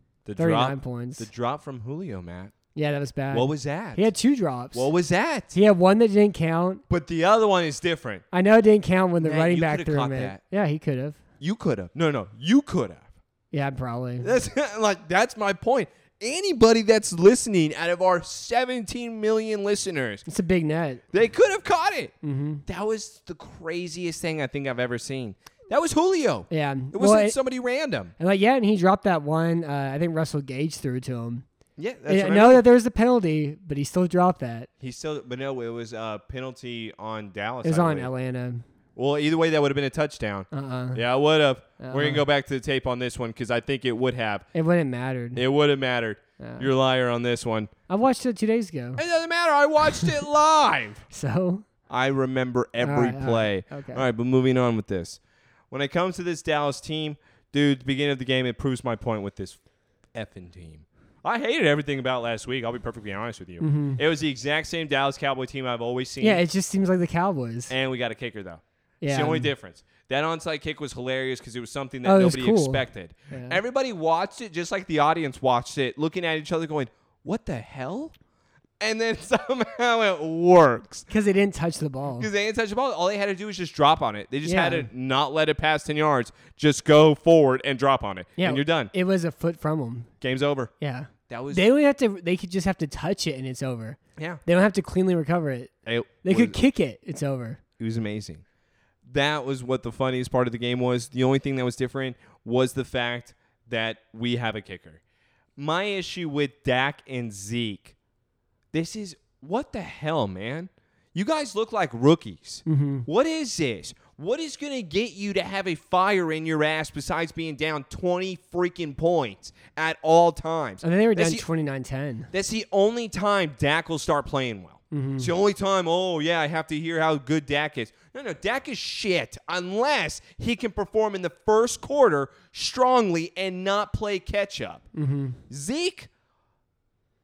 Speaker 2: 39 points.
Speaker 3: The drop from Julio, Matt.
Speaker 2: Yeah, that was bad.
Speaker 3: What was that?
Speaker 2: He had 2 drops.
Speaker 3: What was that?
Speaker 2: He had one that didn't count.
Speaker 3: But the other one is different.
Speaker 2: I know it didn't count when the running back threw him in.
Speaker 3: That.
Speaker 2: Yeah, he could have.
Speaker 3: You could have. No, you could have.
Speaker 2: Yeah, probably.
Speaker 3: That's my point. Anybody that's listening out of our 17 million listeners,
Speaker 2: it's a big net.
Speaker 3: They could have caught it.
Speaker 2: Mm-hmm.
Speaker 3: That was the craziest thing I think I've ever seen. That was Julio.
Speaker 2: Yeah.
Speaker 3: It wasn't somebody random.
Speaker 2: And and he dropped that one. I think Russell Gage threw to him.
Speaker 3: Yeah, that's
Speaker 2: I know that there was a penalty, but he still dropped that.
Speaker 3: But no, it was a penalty on Dallas.
Speaker 2: It was on Atlanta.
Speaker 3: Well, either way, that would have been a touchdown. Yeah, it would have. We're going to go back to the tape on this one because I think it would have.
Speaker 2: It wouldn't mattered.
Speaker 3: It would have mattered. You're a liar on this one.
Speaker 2: I watched it 2 days ago.
Speaker 3: It doesn't matter. I watched it live.
Speaker 2: So?
Speaker 3: I remember every play.
Speaker 2: Okay.
Speaker 3: All right, but moving on with this. When it comes to this Dallas team, dude, the beginning of the game, it proves my point with this effing team. I hated everything about last week. I'll be perfectly honest with you.
Speaker 2: Mm-hmm.
Speaker 3: It was the exact same Dallas Cowboy team I've always seen.
Speaker 2: Yeah, it just seems like the Cowboys.
Speaker 3: And we got a kicker, though.
Speaker 2: Yeah.
Speaker 3: It's the only difference. That onside kick was hilarious because it was something that nobody expected.
Speaker 2: Yeah.
Speaker 3: Everybody watched it just like the audience watched it, looking at each other going, what the hell? And then somehow it works.
Speaker 2: Because they didn't touch the ball.
Speaker 3: Because they didn't touch the ball. All they had to do was just drop on it. They just had to not let it pass 10 yards. Just go forward and drop on it.
Speaker 2: Yeah,
Speaker 3: and you're done.
Speaker 2: It was a foot from them.
Speaker 3: Game's over.
Speaker 2: Yeah.
Speaker 3: That was.
Speaker 2: They only have to. They could just have to touch it and it's over.
Speaker 3: Yeah.
Speaker 2: They don't have to cleanly recover it. They could kick it. It's over.
Speaker 3: It was amazing. That was what the funniest part of the game was. The only thing that was different was the fact that we have a kicker. My issue with Dak and Zeke, this is, what the hell, man? You guys look like rookies.
Speaker 2: Mm-hmm.
Speaker 3: What is this? What is going to get you to have a fire in your ass besides being down 20 freaking points at all times?
Speaker 2: And then they were down 29-10.
Speaker 3: That's the only time Dak will start playing well.
Speaker 2: Mm-hmm.
Speaker 3: It's the only time, I have to hear how good Dak is. No, Dak is shit unless he can perform in the first quarter strongly and not play catch-up.
Speaker 2: Mm-hmm.
Speaker 3: Zeke,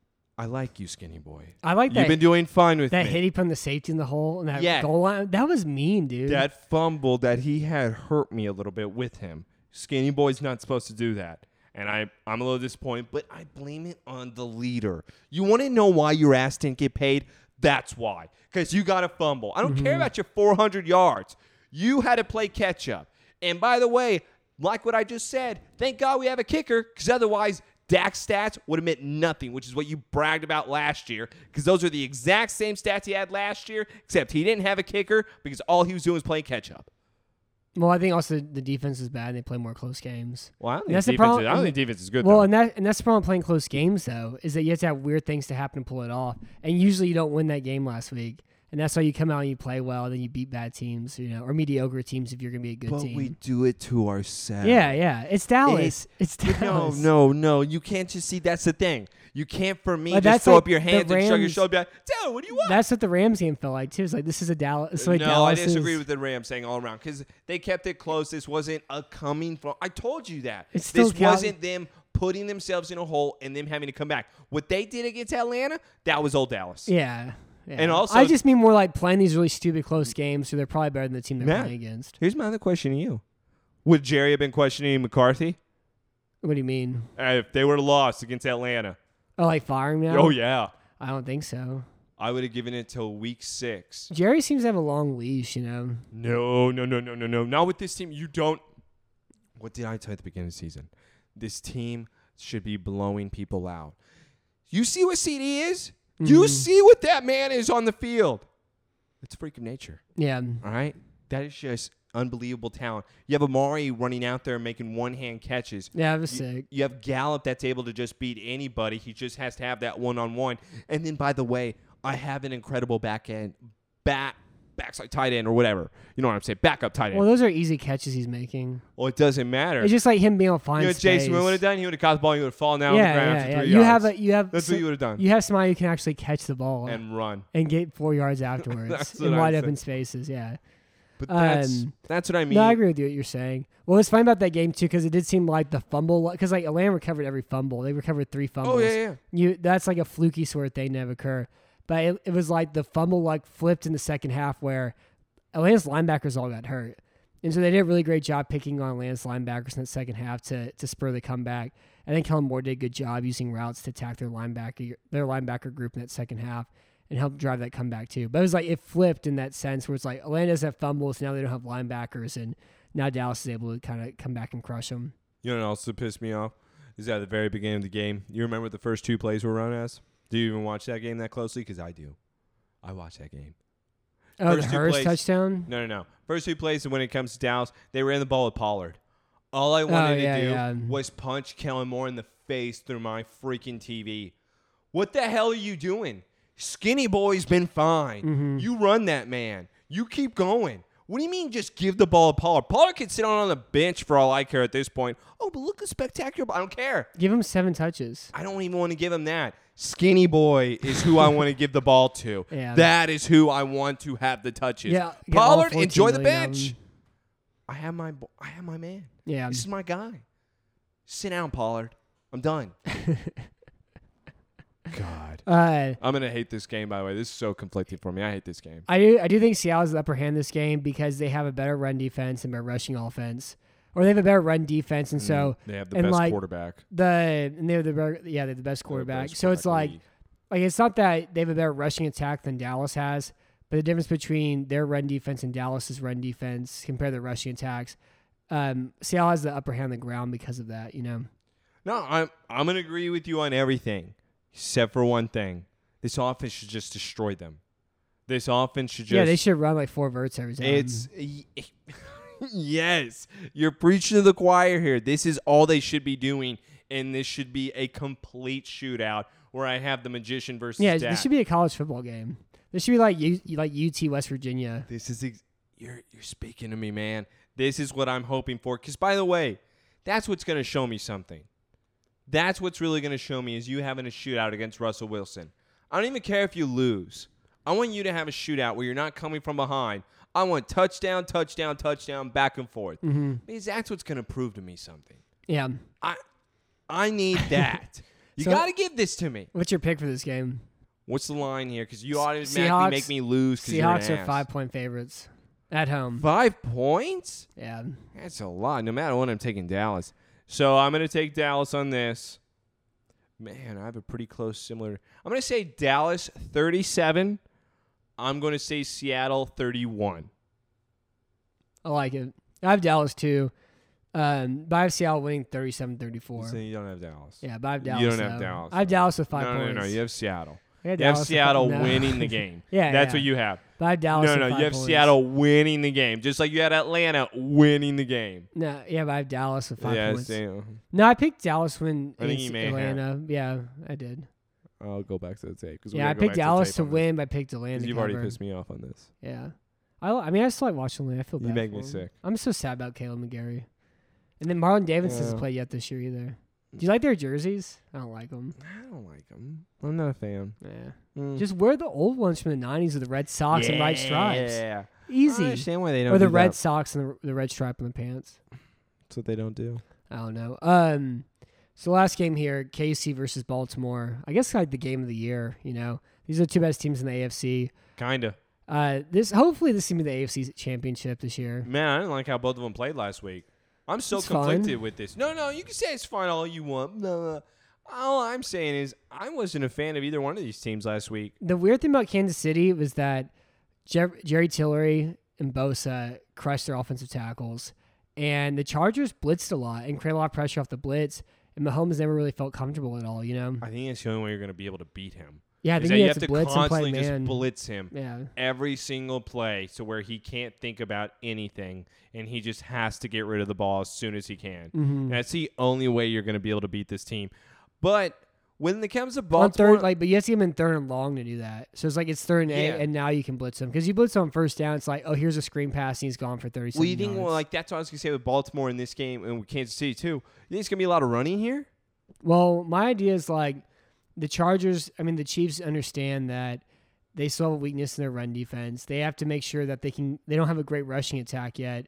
Speaker 3: I like you, skinny boy.
Speaker 2: I like that.
Speaker 3: You've been doing fine with
Speaker 2: that
Speaker 3: me.
Speaker 2: hit he put in the safety in the hole and that
Speaker 3: Yeah.
Speaker 2: goal line. That was mean, dude.
Speaker 3: That fumble that he had hurt me a little bit with him. Skinny boy's not supposed to do that. And I'm a little disappointed, but I blame it on the leader. You want to know why your ass didn't get paid? That's why. Because you got a fumble. I don't care about your 400 yards. You had to play catch up. And by the way, like what I just said, thank God we have a kicker, because otherwise Dak's stats would have meant nothing, which is what you bragged about last year, because those are the exact same stats he had last year, except he didn't have a kicker because all he was doing was playing catch up.
Speaker 2: Well, I think also the defense is bad and they play more close games.
Speaker 3: Well, I don't
Speaker 2: That's the
Speaker 3: think defense,
Speaker 2: problem.
Speaker 3: I don't think defense is good,
Speaker 2: Well,
Speaker 3: though.
Speaker 2: and that's the problem playing close games, though, is that you have to have weird things to happen to pull it off. And usually you don't win that game last week. And that's why you come out and you play well, and then you beat bad teams, or mediocre teams if you're going to be a good team.
Speaker 3: But we do it to ourselves.
Speaker 2: Yeah. It's Dallas. It's Dallas.
Speaker 3: No. You can't just see. That's the thing. You can't, for me,
Speaker 2: But
Speaker 3: just
Speaker 2: that's
Speaker 3: throw
Speaker 2: like
Speaker 3: up your
Speaker 2: the
Speaker 3: hands and shrug your
Speaker 2: Rams-
Speaker 3: shoulder back. Taylor, what do you want?
Speaker 2: That's what the Rams game felt like, too. It's like, this is a Dallas. Like
Speaker 3: No,
Speaker 2: Dallas
Speaker 3: I disagree with the Rams saying all around because they kept it close. This wasn't a coming from. I told you that.
Speaker 2: It's still
Speaker 3: This wasn't them putting themselves in a hole and them having to come back. What they did against Atlanta, that was old Dallas.
Speaker 2: Yeah.
Speaker 3: And also-
Speaker 2: I just mean more like playing these really stupid close games, so they're probably better than the team they're
Speaker 3: Matt,
Speaker 2: playing against.
Speaker 3: Here's my other question to you. Would Jerry have been questioning McCarthy
Speaker 2: What do you mean?
Speaker 3: if they were lost against Atlanta?
Speaker 2: Oh, like firing now?
Speaker 3: Oh, yeah.
Speaker 2: I don't think so.
Speaker 3: I would have given it till week 6.
Speaker 2: Jerry seems to have a long leash,
Speaker 3: No. Not with this team. You don't. What did I tell you at the beginning of the season? This team should be blowing people out. You see what CD is? You see what that man is on the field. It's a freak of nature.
Speaker 2: Yeah.
Speaker 3: All right? That is just unbelievable talent. You have Amari running out there making one-hand catches.
Speaker 2: Yeah, it was sick.
Speaker 3: You have Gallup that's able to just beat anybody. He just has to have that one-on-one. And then, by the way, I have an incredible backside tight end or whatever. You know what I'm saying? Backup tight end.
Speaker 2: Well, those are easy catches he's making.
Speaker 3: Well, it doesn't matter.
Speaker 2: It's just like him being able to find
Speaker 3: You know what
Speaker 2: space.
Speaker 3: Jason would have done? He would have caught the ball. He would have fallen down on the ground for 3
Speaker 2: You
Speaker 3: yards.
Speaker 2: have
Speaker 3: That's what you would have done.
Speaker 2: You have somebody who can actually catch the ball
Speaker 3: And run.
Speaker 2: and get 4 yards afterwards
Speaker 3: That's
Speaker 2: in
Speaker 3: what
Speaker 2: wide
Speaker 3: I'm
Speaker 2: open spaces. Yeah.
Speaker 3: But that's what I mean.
Speaker 2: No, I agree with you what you're saying. Well, it's funny about that game too because it did seem like the fumble because like Atlanta recovered every fumble. They recovered 3 fumbles.
Speaker 3: Oh, yeah.
Speaker 2: That's like a fluky sort of thing to never occur. But it was like the fumble like flipped in the second half where Atlanta's linebackers all got hurt. And so they did a really great job picking on Atlanta's linebackers in the second half to spur the comeback. I think Kellen Moore did a good job using routes to attack their linebacker group in that second half and help drive that comeback too. But it was like it flipped in that sense where it's like Atlanta doesn't have fumbles, now they don't have linebackers, and now Dallas is able to kind of come back and crush them.
Speaker 3: You know what also pissed me off? Is at the very beginning of the game. You remember what the first 2 plays were run as? Do you even watch that game that closely? Because I do. I watch that game.
Speaker 2: Oh,
Speaker 3: First
Speaker 2: the
Speaker 3: 2
Speaker 2: Hurst
Speaker 3: plays-
Speaker 2: touchdown?
Speaker 3: No. First 2 plays, and when it comes to Dallas, they ran the ball with Pollard. All I wanted to do was punch Kellen Moore in the face through my freaking TV. What the hell are you doing? Skinny boy's been fine.
Speaker 2: Mm-hmm.
Speaker 3: You run that man. You keep going. What do you mean just give the ball to Pollard? Pollard can sit on the bench for all I care at this point. Oh, but look at spectacular. I don't care.
Speaker 2: Give him 7 touches.
Speaker 3: I don't even want to give him that. Skinny boy is who I want to give the ball to.
Speaker 2: Yeah.
Speaker 3: That is who I want to have the touches.
Speaker 2: Yeah, get all
Speaker 3: Pollard,
Speaker 2: 14
Speaker 3: enjoy the
Speaker 2: million of
Speaker 3: bench.
Speaker 2: them.
Speaker 3: I have my man.
Speaker 2: Yeah.
Speaker 3: This is my guy. Sit down, Pollard. I'm done. God. I'm going to hate this game, by the way. This is so conflicting for me. I hate this game.
Speaker 2: I do think Seattle has the upper hand this game because they have a better run defense and better rushing offense. Or they have a better run defense, and so
Speaker 3: they have the
Speaker 2: and
Speaker 3: best
Speaker 2: like
Speaker 3: quarterback.
Speaker 2: they have they have the best quarterback. So it's like it's not that they have a better rushing attack than Dallas has, but the difference between their run defense and Dallas's run defense compared to their rushing attacks, Seattle has the upper hand on the ground because of that.
Speaker 3: No, I'm going to agree with you on everything except for one thing. This offense should just destroy them. This offense should just
Speaker 2: they should run like 4 verts every time.
Speaker 3: It's yes, you're preaching to the choir here. This is all they should be doing, and this should be a complete shootout where I have the magician versus Dak.
Speaker 2: This should be a college football game. This should be like UT West Virginia.
Speaker 3: This is you're speaking to me, man. This is what I'm hoping for. Because by the way, that's what's going to show me something. That's what's really going to show me is you having a shootout against Russell Wilson. I don't even care if you lose. I want you to have a shootout where you're not coming from behind. I want touchdown, touchdown, touchdown, back and forth.
Speaker 2: Mm-hmm.
Speaker 3: Because that's what's going to prove to me something.
Speaker 2: Yeah.
Speaker 3: I need that. You
Speaker 2: So-
Speaker 3: got to give this to me.
Speaker 2: What's your pick for this game?
Speaker 3: What's the line here? Because you automatically
Speaker 2: Seahawks-
Speaker 3: make me lose because you're an
Speaker 2: Seahawks are
Speaker 3: ass.
Speaker 2: 5-point favorites at home.
Speaker 3: 5 points?
Speaker 2: Yeah.
Speaker 3: That's a lot. No matter what, I'm taking Dallas. So I'm going to take Dallas on this. Man, I have a pretty close similar. I'm going to say Dallas 37. I'm going to say Seattle 31.
Speaker 2: I like it. I have Dallas too. But I have Seattle winning 37-34.
Speaker 3: So you don't have Dallas.
Speaker 2: Yeah, but I have Dallas.
Speaker 3: You don't have
Speaker 2: though.
Speaker 3: Dallas,
Speaker 2: I have
Speaker 3: though.
Speaker 2: Dallas with 5
Speaker 3: No,
Speaker 2: points.
Speaker 3: no. You have Seattle.
Speaker 2: I had
Speaker 3: You have
Speaker 2: Dallas with
Speaker 3: Seattle
Speaker 2: no.
Speaker 3: winning the game.
Speaker 2: Yeah,
Speaker 3: That's
Speaker 2: yeah.
Speaker 3: what you have.
Speaker 2: But I have Dallas
Speaker 3: No,
Speaker 2: with
Speaker 3: no.
Speaker 2: 5
Speaker 3: You have
Speaker 2: points.
Speaker 3: Seattle winning the game. Just like you had Atlanta winning the game.
Speaker 2: No, yeah, but I have Dallas with 5
Speaker 3: Yeah,
Speaker 2: points.
Speaker 3: same.
Speaker 2: No, I picked Dallas when
Speaker 3: I think you may have.
Speaker 2: Atlanta. Yeah, I did.
Speaker 3: I'll go back to the tape.
Speaker 2: Yeah, I picked Dallas to win, but I picked Atlanta to
Speaker 3: You've
Speaker 2: cover.
Speaker 3: already pissed me off on this.
Speaker 2: Yeah. I mean, I still like watching Atlanta. I feel bad
Speaker 3: You make
Speaker 2: for
Speaker 3: me
Speaker 2: him.
Speaker 3: sick.
Speaker 2: I'm so sad about Caleb McGarry. And then Marlon Davis doesn't
Speaker 3: Yeah.
Speaker 2: play yet this year either. Do you like their jerseys? I don't like them.
Speaker 3: I don't like them. I'm not a fan.
Speaker 2: Yeah. Just wear the old ones from the 90s with the red socks and white stripes.
Speaker 3: Yeah. I
Speaker 2: Easy.
Speaker 3: understand why they don't
Speaker 2: Or the
Speaker 3: do
Speaker 2: red
Speaker 3: that.
Speaker 2: socks and the red stripe on the pants.
Speaker 3: That's what they don't do.
Speaker 2: I don't know. So last game here, KC versus Baltimore. I guess like the game of the year, you know. These are the two best teams in the AFC.
Speaker 3: Kinda.
Speaker 2: Hopefully this is gonna be the AFC championship this year.
Speaker 3: Man, I didn't like how both of them played last week. I'm so
Speaker 2: It's
Speaker 3: conflicted
Speaker 2: fine.
Speaker 3: with this. No, you can say it's fine all you want. No. All I'm saying is I wasn't a fan of either one of these teams last week.
Speaker 2: The weird thing about Kansas City was that Jerry Tillery and Bosa crushed their offensive tackles, and the Chargers blitzed a lot and created a lot of pressure off the blitz, and Mahomes never really felt comfortable at all, you know?
Speaker 3: I think that's the only way you're going to be able to beat him.
Speaker 2: Yeah, I
Speaker 3: Is
Speaker 2: think
Speaker 3: that
Speaker 2: he
Speaker 3: you
Speaker 2: has
Speaker 3: have
Speaker 2: to
Speaker 3: to
Speaker 2: blitz and play
Speaker 3: constantly just
Speaker 2: man.
Speaker 3: blitz him
Speaker 2: Yeah.
Speaker 3: every single play to where he can't think about anything, and he just has to get rid of the ball as soon as he can.
Speaker 2: Mm-hmm.
Speaker 3: That's the only way you're going to be able to beat this team. But when it comes to
Speaker 2: On
Speaker 3: Baltimore,
Speaker 2: third, but you have to get him in 3rd and long to do that. So it's like it's 3rd and 8,
Speaker 3: Yeah.
Speaker 2: and now you can blitz him because you blitz on 1st down. It's like, oh, here's a screen pass, and he's gone for 37
Speaker 3: well, you think
Speaker 2: yards.
Speaker 3: like that's what I was going to say with Baltimore in this game and with Kansas City too. You think it's going to be a lot of running here?
Speaker 2: Well, my idea is like the the Chiefs understand that they still have a weakness in their run defense. They have to make sure that they don't have a great rushing attack yet.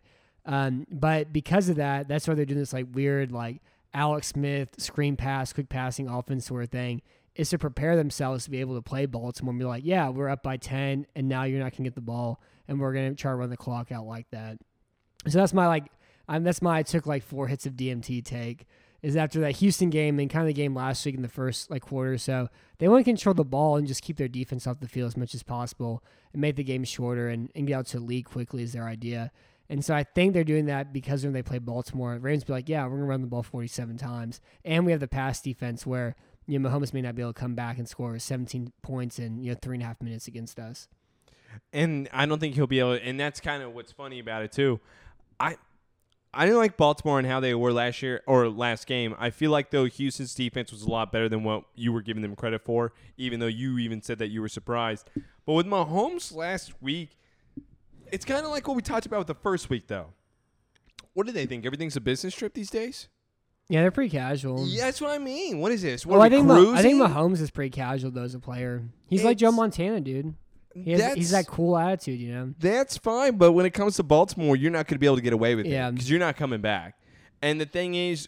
Speaker 2: But because of that, that's why they're doing this like weird, like Alex Smith screen pass, quick passing offense sort of thing, is to prepare themselves to be able to play Baltimore and be like, yeah, we're up by 10 and now you're not going to get the ball and we're going to try to run the clock out like that. So that's my I took like 4 hits of DMT take. Is after that Houston game and kind of the game last week in the first quarter or so, they want to control the ball and just keep their defense off the field as much as possible and make the game shorter and get out to the lead quickly is their idea. And so I think they're doing that because when they play Baltimore, Ravens be like, yeah, we're going to run the ball 47 times. And we have the pass defense where, you know, Mahomes may not be able to come back and score 17 points in, 3.5 minutes against us.
Speaker 3: And I don't think he'll be able to, and that's kind of what's funny about it too. I didn't like Baltimore and how they were last year or last game. I feel like though Houston's defense was a lot better than what you were giving them credit for, even though you even said that you were surprised. But with Mahomes last week, it's kind of like what we talked about with the first week though. What do they think? Everything's a business trip these days?
Speaker 2: Yeah, they're pretty casual.
Speaker 3: Yeah, that's what I mean. What is this?
Speaker 2: Well,
Speaker 3: What
Speaker 2: I
Speaker 3: are we
Speaker 2: think
Speaker 3: cruising?
Speaker 2: Mahomes is pretty casual though as a player. He's like Joe
Speaker 3: It's-
Speaker 2: Montana, dude. He's that cool attitude, you know.
Speaker 3: That's fine, but when it comes to Baltimore, you're not going to be able to get away with
Speaker 2: Yeah.
Speaker 3: it because you're not coming back. And the thing is,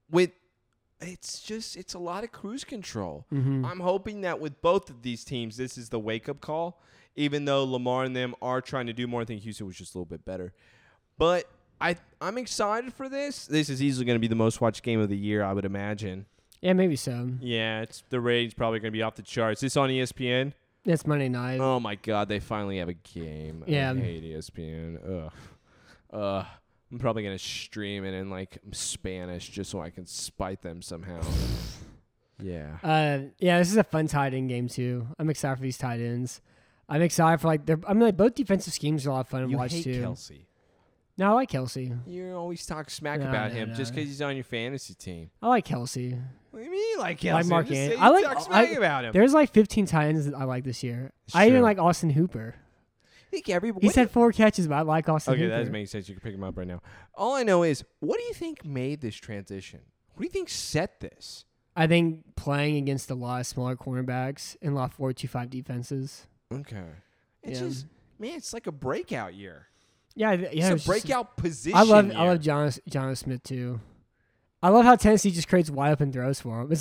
Speaker 3: it's a lot of cruise control.
Speaker 2: Mm-hmm.
Speaker 3: I'm hoping that with both of these teams, this is the wake-up call, even though Lamar and them are trying to do more. I think Houston was just a little bit better. But I'm excited for this. This is easily going to be the most watched game of the year, I would imagine.
Speaker 2: Yeah, maybe so.
Speaker 3: Yeah, the rating's probably going to be off the charts. This on ESPN?
Speaker 2: It's Monday night.
Speaker 3: Oh, my God. They finally have a game.
Speaker 2: Yeah.
Speaker 3: I hate ESPN. Ugh. I'm probably going to stream it in, like, Spanish just so I can spite them somehow. Yeah.
Speaker 2: Yeah, this is a fun tight end game too. I'm excited for these tight ends. I'm excited for both defensive schemes are a lot of fun to
Speaker 3: You
Speaker 2: watch
Speaker 3: hate
Speaker 2: too.
Speaker 3: Kelsey.
Speaker 2: No, I like Kelsey.
Speaker 3: You always talk smack
Speaker 2: No,
Speaker 3: about
Speaker 2: no,
Speaker 3: him
Speaker 2: no.
Speaker 3: just because he's on your fantasy team.
Speaker 2: I like Kelsey.
Speaker 3: What do you mean you like Kelsey?
Speaker 2: Like Mark
Speaker 3: I'm just
Speaker 2: Andrews.
Speaker 3: saying
Speaker 2: I
Speaker 3: you
Speaker 2: like-
Speaker 3: talk smack
Speaker 2: I-
Speaker 3: about him.
Speaker 2: There's like 15 tight ends that I like this year.
Speaker 3: It's
Speaker 2: I even
Speaker 3: true.
Speaker 2: like Austin Hooper.
Speaker 3: I think everybody.
Speaker 2: He's had 4 catches, but I like Austin
Speaker 3: Okay,
Speaker 2: Hooper.
Speaker 3: that doesn't make sense. You can pick him up right now. All I know is, what do you think made this transition? What do you think set this?
Speaker 2: I think playing against a lot of smaller cornerbacks and a lot of 4-2-5 defenses.
Speaker 3: Okay. It's
Speaker 2: Yeah.
Speaker 3: just, man, it's like a breakout year.
Speaker 2: Yeah,
Speaker 3: It's
Speaker 2: yeah.
Speaker 3: a
Speaker 2: it's just-
Speaker 3: breakout position
Speaker 2: I love
Speaker 3: year.
Speaker 2: John Smith too. I love how Tennessee just creates wide open throws for him. It's like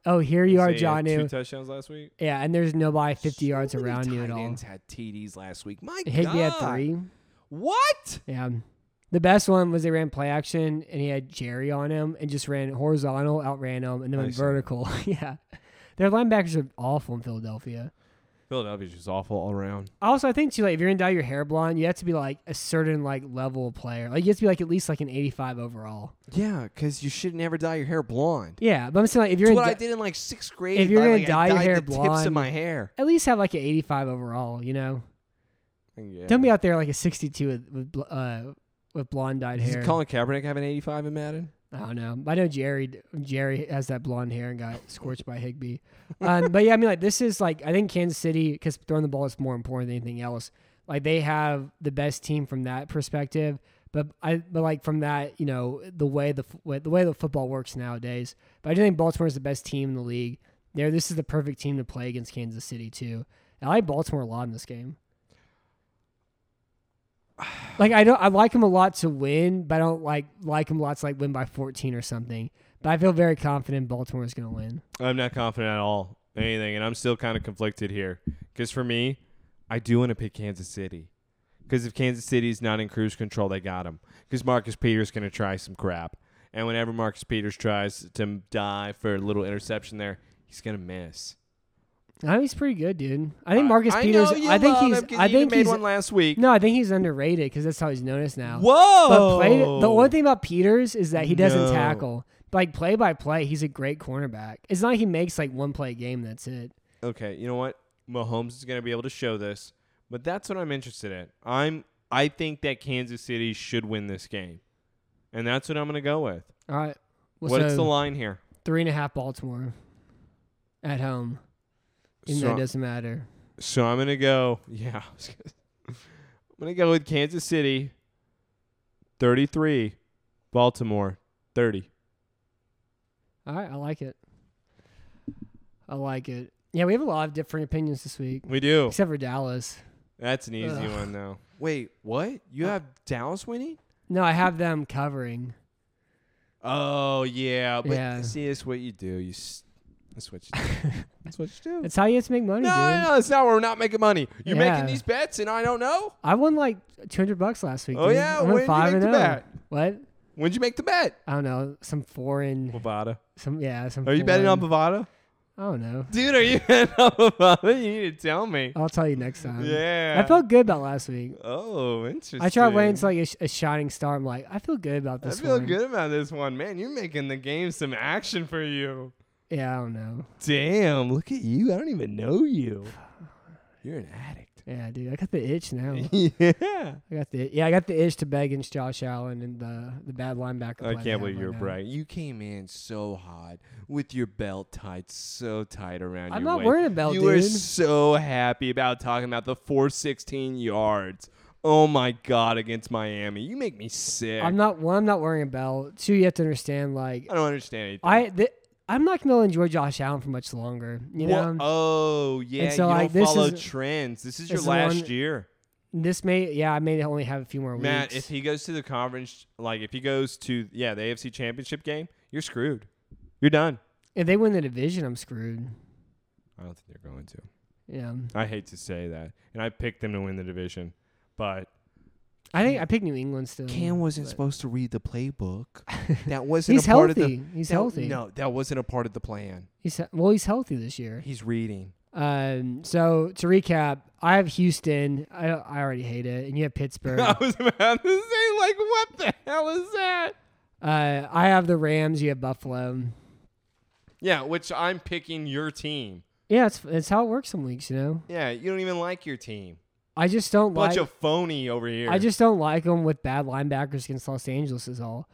Speaker 2: Oh, here you are,
Speaker 3: He had 2
Speaker 2: Jonnu.
Speaker 3: touchdowns last week.
Speaker 2: Yeah, and there's nobody 50 yards
Speaker 3: So many
Speaker 2: around you at
Speaker 3: tight
Speaker 2: all.
Speaker 3: ends had TDs last week. My
Speaker 2: Higbee
Speaker 3: God.
Speaker 2: had 3.
Speaker 3: What?
Speaker 2: Yeah. The best one was they ran play action, and he had Jerry on him and just ran horizontal, outran him, and then went
Speaker 3: Nice.
Speaker 2: vertical. Yeah. Their linebackers are awful in Philadelphia.
Speaker 3: Philadelphia's just awful all around.
Speaker 2: Also, I think, too, like, if you're going to dye your hair blonde, you have to be, like, a certain, like, level of player. Like, you have to be, like, at least, like, an 85 overall.
Speaker 3: Yeah, because you should never dye your hair blonde.
Speaker 2: Yeah, but I'm saying, like, if you're
Speaker 3: That's
Speaker 2: gonna
Speaker 3: what I
Speaker 2: d-
Speaker 3: did in like 6th grade.
Speaker 2: If you're
Speaker 3: but,
Speaker 2: gonna
Speaker 3: like,
Speaker 2: dye
Speaker 3: I
Speaker 2: your
Speaker 3: dyed
Speaker 2: hair
Speaker 3: the tips
Speaker 2: blonde-
Speaker 3: of my hair.
Speaker 2: at least have, like, an 85 overall, you know?
Speaker 3: Yeah.
Speaker 2: Don't be out there, like, a 62 with blonde dyed
Speaker 3: Does
Speaker 2: hair.
Speaker 3: Colin Kaepernick have an 85 in Madden?
Speaker 2: I don't know. I know Jerry has that blonde hair and got scorched by Higbee. But yeah, I mean, like, this is like, I think Kansas City, because throwing the ball is more important than anything else. Like, they have the best team from that perspective. But like from that, you know, the way the football works nowadays. But I do think Baltimore is the best team in the league. This is the perfect team to play against Kansas City too. And I like Baltimore a lot in this game. Like, I like them a lot to win, but I don't like them a lot to, like, win by 14 or something. But I feel very confident Baltimore is going to win.
Speaker 3: I'm not confident at all in anything, and I'm still kind of conflicted here. Because for me, I do want to pick Kansas City. Because if Kansas City's not in cruise control, they got him. Because Marcus Peters going to try some crap. And whenever Marcus Peters tries to dive for a little interception there, he's going to miss.
Speaker 2: I think he's pretty good, dude. I think Marcus Peters.
Speaker 3: I think he made one last week.
Speaker 2: No, I think he's underrated because that's how he's known as now.
Speaker 3: Whoa!
Speaker 2: But the one thing about Peters is that he doesn't
Speaker 3: No.
Speaker 2: tackle. But, like, play by play, he's a great cornerback. It's not like he makes like one play a game. That's it.
Speaker 3: Okay, you know what? Mahomes is going to be able to show this, but that's what I'm interested in. I think that Kansas City should win this game, and that's what I'm going to go with.
Speaker 2: All right. Well,
Speaker 3: What's
Speaker 2: so
Speaker 3: the line here?
Speaker 2: 3.5 Baltimore at home. Even though it doesn't matter.
Speaker 3: So I'm going to go, yeah. I'm going to go with Kansas City, 33, Baltimore, 30.
Speaker 2: All right, I like it. Yeah, we have a lot of different opinions this week,
Speaker 3: We do.
Speaker 2: except for Dallas.
Speaker 3: That's an easy one, though. Wait, what? You have Dallas winning?
Speaker 2: No, I have them covering.
Speaker 3: Oh, yeah. But
Speaker 2: Yeah.
Speaker 3: see, that's what you do. That's what you do. That's what you do.
Speaker 2: That's how you have to make money,
Speaker 3: No,
Speaker 2: dude.
Speaker 3: no, it's not. We're not making money. You're
Speaker 2: Yeah.
Speaker 3: making these bets, and I don't know.
Speaker 2: I won like $200 last week.
Speaker 3: Oh,
Speaker 2: dude.
Speaker 3: yeah?
Speaker 2: I
Speaker 3: When
Speaker 2: went
Speaker 3: did you
Speaker 2: 5
Speaker 3: make
Speaker 2: and
Speaker 3: the
Speaker 2: 0.
Speaker 3: bet?
Speaker 2: What?
Speaker 3: When'd you make the bet?
Speaker 2: I don't know. Some foreign.
Speaker 3: Bovada.
Speaker 2: Some.
Speaker 3: Are you betting on Bovada?
Speaker 2: I don't know.
Speaker 3: Dude, are you betting on Bovada? You need to tell me.
Speaker 2: I'll tell you next time.
Speaker 3: Yeah.
Speaker 2: I felt good about last week.
Speaker 3: Oh, interesting.
Speaker 2: I tried waiting to like a shining star. I'm like, I feel good about
Speaker 3: I
Speaker 2: this
Speaker 3: feel
Speaker 2: one.
Speaker 3: good about this one. Man, you're making the game some action for you.
Speaker 2: Yeah, I don't know.
Speaker 3: Damn, look at you. I don't even know you. You're an addict.
Speaker 2: Yeah, dude, I got the itch now.
Speaker 3: Yeah.
Speaker 2: I got the itch to beg against Josh Allen and the bad linebacker.
Speaker 3: I
Speaker 2: play
Speaker 3: can't
Speaker 2: they
Speaker 3: believe
Speaker 2: have
Speaker 3: you're
Speaker 2: right now.
Speaker 3: bright. You came in so hot with your belt tied so tight around
Speaker 2: I'm
Speaker 3: your
Speaker 2: not
Speaker 3: waist.
Speaker 2: wearing a belt,
Speaker 3: You were
Speaker 2: dude.
Speaker 3: so happy about talking about the 416 yards. Oh my God, against Miami. You make me sick.
Speaker 2: I'm not wearing a belt. 2, you have to understand, like,
Speaker 3: I don't understand anything.
Speaker 2: I'm not gonna enjoy Josh Allen for much longer. You know,
Speaker 3: Oh, yeah.
Speaker 2: And so,
Speaker 3: you
Speaker 2: like,
Speaker 3: don't
Speaker 2: this
Speaker 3: follow
Speaker 2: is-
Speaker 3: trends. This is
Speaker 2: this
Speaker 3: your
Speaker 2: is
Speaker 3: last
Speaker 2: one-
Speaker 3: year.
Speaker 2: I may only have a few more
Speaker 3: Matt,
Speaker 2: weeks.
Speaker 3: if he goes to the conference, like if he goes to, the AFC Championship game, you're screwed. You're done.
Speaker 2: If they win the division, I'm screwed.
Speaker 3: I don't think they're going to.
Speaker 2: Yeah,
Speaker 3: I hate to say that. And I picked them to win the division. But
Speaker 2: I think I picked New England still.
Speaker 3: Cam wasn't
Speaker 2: but-
Speaker 3: supposed to read the playbook. That wasn't
Speaker 2: He's
Speaker 3: a part
Speaker 2: healthy.
Speaker 3: of the
Speaker 2: He's
Speaker 3: that-
Speaker 2: healthy.
Speaker 3: No, that wasn't a part of the plan.
Speaker 2: He's healthy this year.
Speaker 3: He's reading.
Speaker 2: So to recap, I have Houston. I already hate it, and you have Pittsburgh.
Speaker 3: I was about to say, like, what the hell is that?
Speaker 2: I have the Rams. You have Buffalo.
Speaker 3: Yeah, which I'm picking your team.
Speaker 2: Yeah, it's how it works some weeks, you know.
Speaker 3: Yeah, you don't even like your team.
Speaker 2: I just don't
Speaker 3: Bunch
Speaker 2: like.
Speaker 3: of phony over here.
Speaker 2: I just don't like them with bad linebackers against Los Angeles. Is all.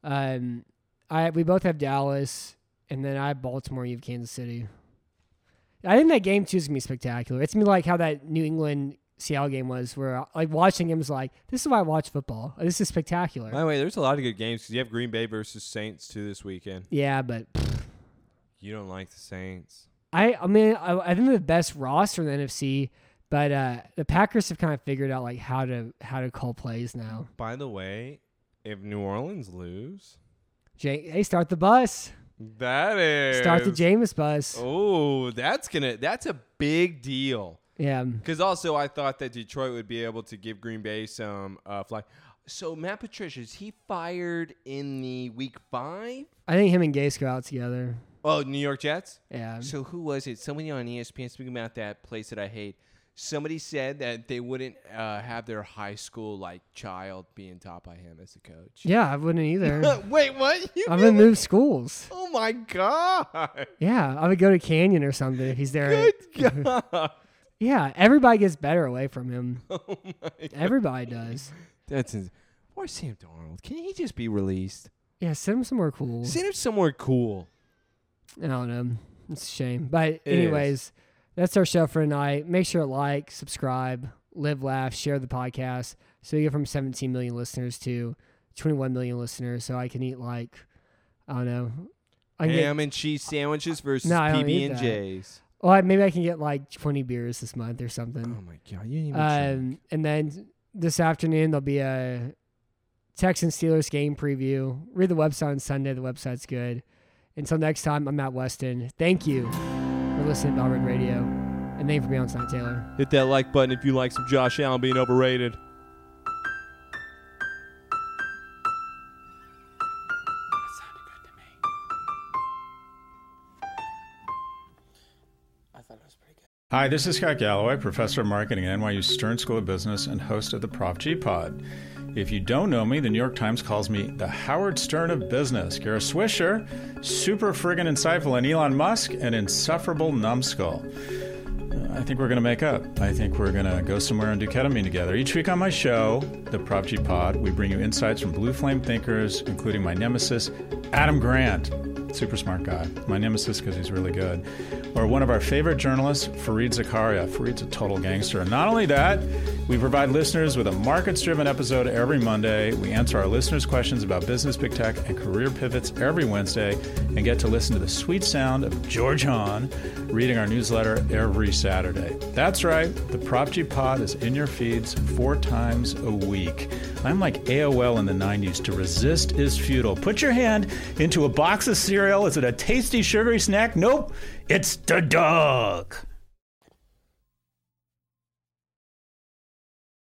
Speaker 2: We both have Dallas, and then I have Baltimore. You have Kansas City. I think that game too is gonna be spectacular. It's gonna be like how that New England Seattle game was, where like watching him was like, this is why I watch football. This is spectacular.
Speaker 3: By the way, there's a lot of good games because you have Green Bay versus Saints too this weekend.
Speaker 2: Yeah, but
Speaker 3: You don't like the Saints.
Speaker 2: I mean, I think they're the best roster in the NFC, but the Packers have kind of figured out like how to call plays now.
Speaker 3: By the way, if New Orleans lose,
Speaker 2: Hey, start the bus.
Speaker 3: That is.
Speaker 2: Start the Jameis bus.
Speaker 3: Oh, that's a big deal.
Speaker 2: Yeah.
Speaker 3: Because also I thought that Detroit would be able to give Green Bay some fly. So Matt Patricia, is he fired in the week 5?
Speaker 2: I think him and Gase go out together.
Speaker 3: Oh, New York Jets?
Speaker 2: Yeah.
Speaker 3: So who was it? Somebody on ESPN, speaking about that place that I hate, somebody said that they wouldn't have their high school child being taught by him as a coach.
Speaker 2: Yeah, I wouldn't either.
Speaker 3: Wait, what?
Speaker 2: I would move schools.
Speaker 3: Oh my God.
Speaker 2: Yeah, I would go to Canyon or something if he's there.
Speaker 3: Good God.
Speaker 2: Yeah, everybody gets better away from him.
Speaker 3: Oh my God.
Speaker 2: Everybody does.
Speaker 3: Poor Sam Darnold. Can he just be released?
Speaker 2: Yeah, send him somewhere cool.
Speaker 3: Send him somewhere cool.
Speaker 2: I don't know. It's a shame. But
Speaker 3: It
Speaker 2: anyways, that's our show for tonight. Make sure to like, subscribe, live, laugh, share the podcast. So you go from 17 million listeners to 21 million listeners. So I can eat I don't know.
Speaker 3: Ham and cheese sandwiches versus
Speaker 2: No, I don't need
Speaker 3: PB&J's.
Speaker 2: Well, maybe I can get 20 beers this month or something.
Speaker 3: Oh my God, you didn't even check.
Speaker 2: And then this afternoon there'll be a Texans Steelers game preview. Read the website on Sunday. The website's good. Until next time, I'm Matt Weston. Thank you for listening to Bellred Radio. And thank you for being on tonight, Taylor.
Speaker 3: Hit that like button if you like some Josh Allen being overrated.
Speaker 4: Hi, this is Scott Galloway, professor of marketing at NYU Stern School of Business and host of the Prop G Pod. If you don't know me, the New York Times calls me the Howard Stern of business. Kara Swisher, super friggin' insightful, and Elon Musk, an insufferable numbskull. I think we're going to make up. I think we're going to go somewhere and do ketamine together. Each week on my show, the Prop G Pod, we bring you insights from blue flame thinkers, including my nemesis, Adam Grant. Super smart guy. My nemesis because he's really good. Or one of our favorite journalists, Fareed Zakaria. Fareed's a total gangster. And not only that, we provide listeners with a markets-driven episode every Monday. We answer our listeners' questions about business, big tech, and career pivots every Wednesday, and get to listen to the sweet sound of George Hahn reading our newsletter every Saturday. That's right. The Prop G Pod is in your feeds 4 times a week. I'm like AOL in the 90s. To resist is futile. Put your hand into a box of cereal. Is it a tasty, sugary snack? Nope. It's the dog.